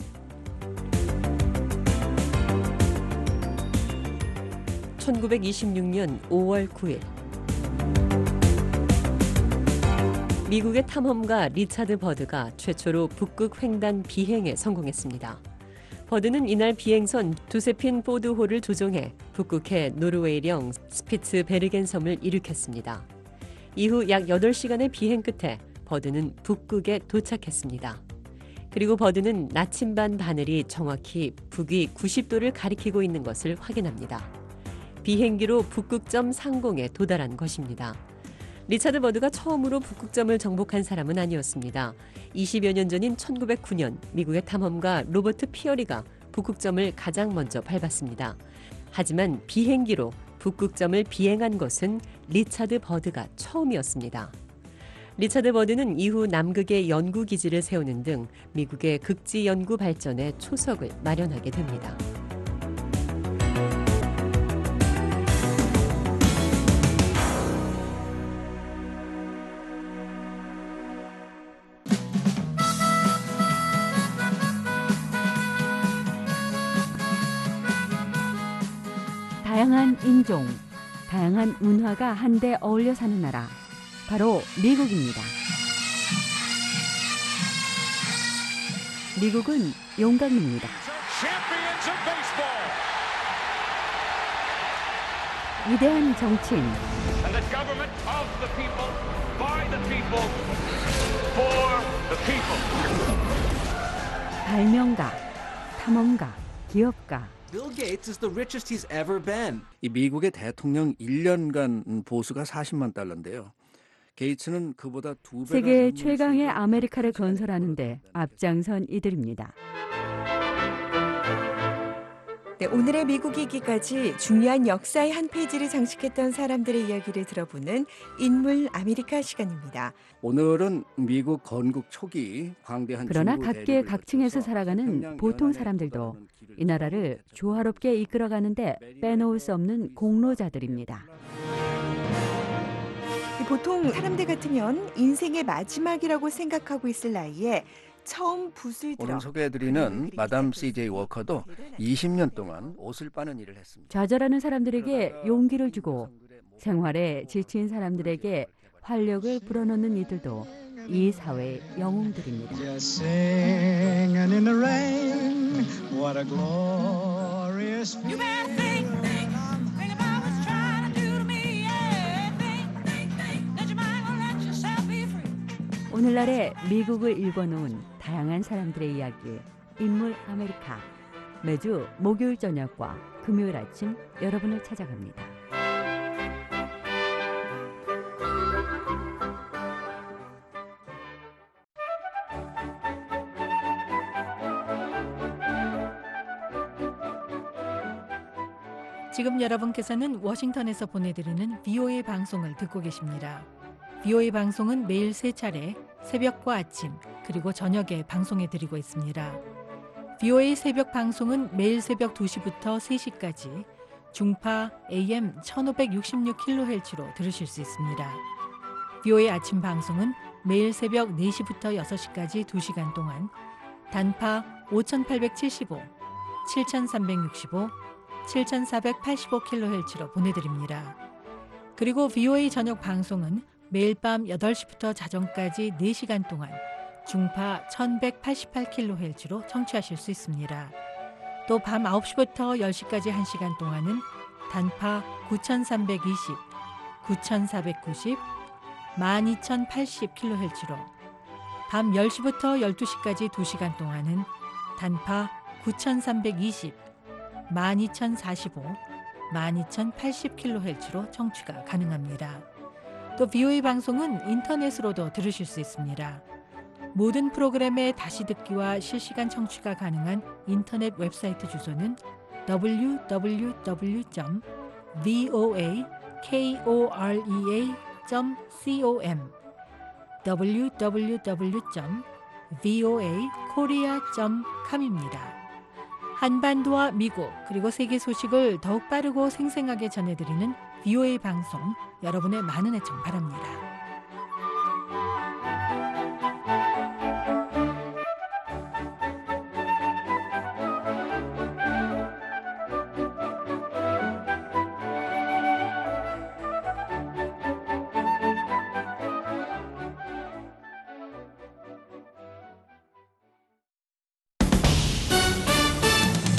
천구백이십육 년 오월 구일 미국의 탐험가 리차드 버드가 최초로 북극 횡단 비행에 성공했습니다. 버드는 이날 비행선 조세핀 포드호를 조종해 북극해 노르웨이령 스피츠베르겐 섬을 이륙했습니다. 이후 약 여덟 시간의 비행 끝에 버드는 북극에 도착했습니다. 그리고 버드는 나침반 바늘이 정확히 북위 구십 도를 가리키고 있는 것을 확인합니다. 비행기로 북극점 상공에 도달한 것입니다. 리차드 버드가 처음으로 북극점을 정복한 사람은 아니었습니다. 이십여 년 전인 천구백구 년 미국의 탐험가 로버트 피어리가 북극점을 가장 먼저 밟았습니다. 하지만 비행기로 북극점을 비행한 것은 리차드 버드가 처음이었습니다. 리차드 버드는 이후 남극에 연구기지를 세우는 등 미국의 극지 연구 발전에 초석을 마련하게 됩니다. 다양한 인종, 다양한 문화가 한데 어울려 사는 나라, 바로 미국입니다. 미국은 용광입니다. 위대한 정치인, 발명가, 탐험가, 기업가, Bill Gates is the richest he's ever been. 이 미국의 대통령 일 년간 보수가 사십만 달러인데요. 게이츠는 그보다 두 배. 세계 최강의 아메리카를 건설하는데 앞장선 이들입니다. 네, 오늘의 미국 이기까지 중요한 역사의 한 페이지를 장식했던 사람들의 이야기를 들어보는 인물 아메리카 시간입니다. 오늘은 미국 건국 초기 광대한 그러나 중부 각계 대륙을 각층에서 살아가는 보통 사람들도 이 나라를 조화롭게 이끌어가는데 빼놓을 수 없는 공로자들입니다. 보통 사람들 같으면 인생의 마지막이라고 생각하고 있을 나이에 처음 붓을 들어 오늘 소개해드리는 마담 씨제이 워커도 이십 년 동안 옷을 빠는 일을 했습니다. 좌절하는 사람들에게 용기를 주고 생활에 지친 사람들에게 활력을 불어넣는 이들도 이 사회의 영웅들입니다. 오늘날의 미국을 읽어놓은 다양한 사람들의 이야기, 인물 아메리카. 매주 목요일 저녁과 금요일 아침 여러분을 찾아갑니다. 지금 여러분께서는 워싱턴에서 보내드리는 브이오에이 방송을 듣고 계십니다. 브이오에이 방송은 매일 세 차례 새벽과 아침 그리고 저녁에 방송해드리고 있습니다. 브이오에이 새벽 방송은 매일 새벽 두 시부터 세 시까지 중파 에이엠 천오백육십육 킬로헤르츠로 들으실 수 있습니다. 브이오에이 아침 방송은 매일 새벽 네 시부터 여섯 시까지 두 시간 동안 단파 오천팔백칠십오, 칠천삼백육십오, 칠천사백팔십오 킬로헤르츠로 보내드립니다. 그리고 브이오에이 저녁 방송은 매일 밤 여덟 시부터 자정까지 네 시간 동안 중파 천백팔십팔 킬로헤르츠로 청취하실 수 있습니다. 또 밤 아홉 시부터 열 시까지 한 시간 동안은 단파 구천삼백이십, 구천사백구십, 만 이천팔십 킬로헤르츠로 밤 열 시부터 열두 시까지 두 시간 동안은 단파 구천삼백이십, 만 이천사십오, 만 이천팔십 킬로헤르츠로 청취가 가능합니다. 또 브이오에이 방송은 인터넷으로도 들으실 수 있습니다. 모든 프로그램의 다시 듣기와 실시간 청취가 가능한 인터넷 웹사이트 주소는 더블유 더블유 더블유 점 브이오에이 코리아 점 컴 더블유 더블유 더블유 점 브이오에이 코리아 점 컴입니다. 한반도와 미국 그리고 세계 소식을 더욱 빠르고 생생하게 전해드리는 브이오에이 방송, 여러분의 많은 애청 바랍니다.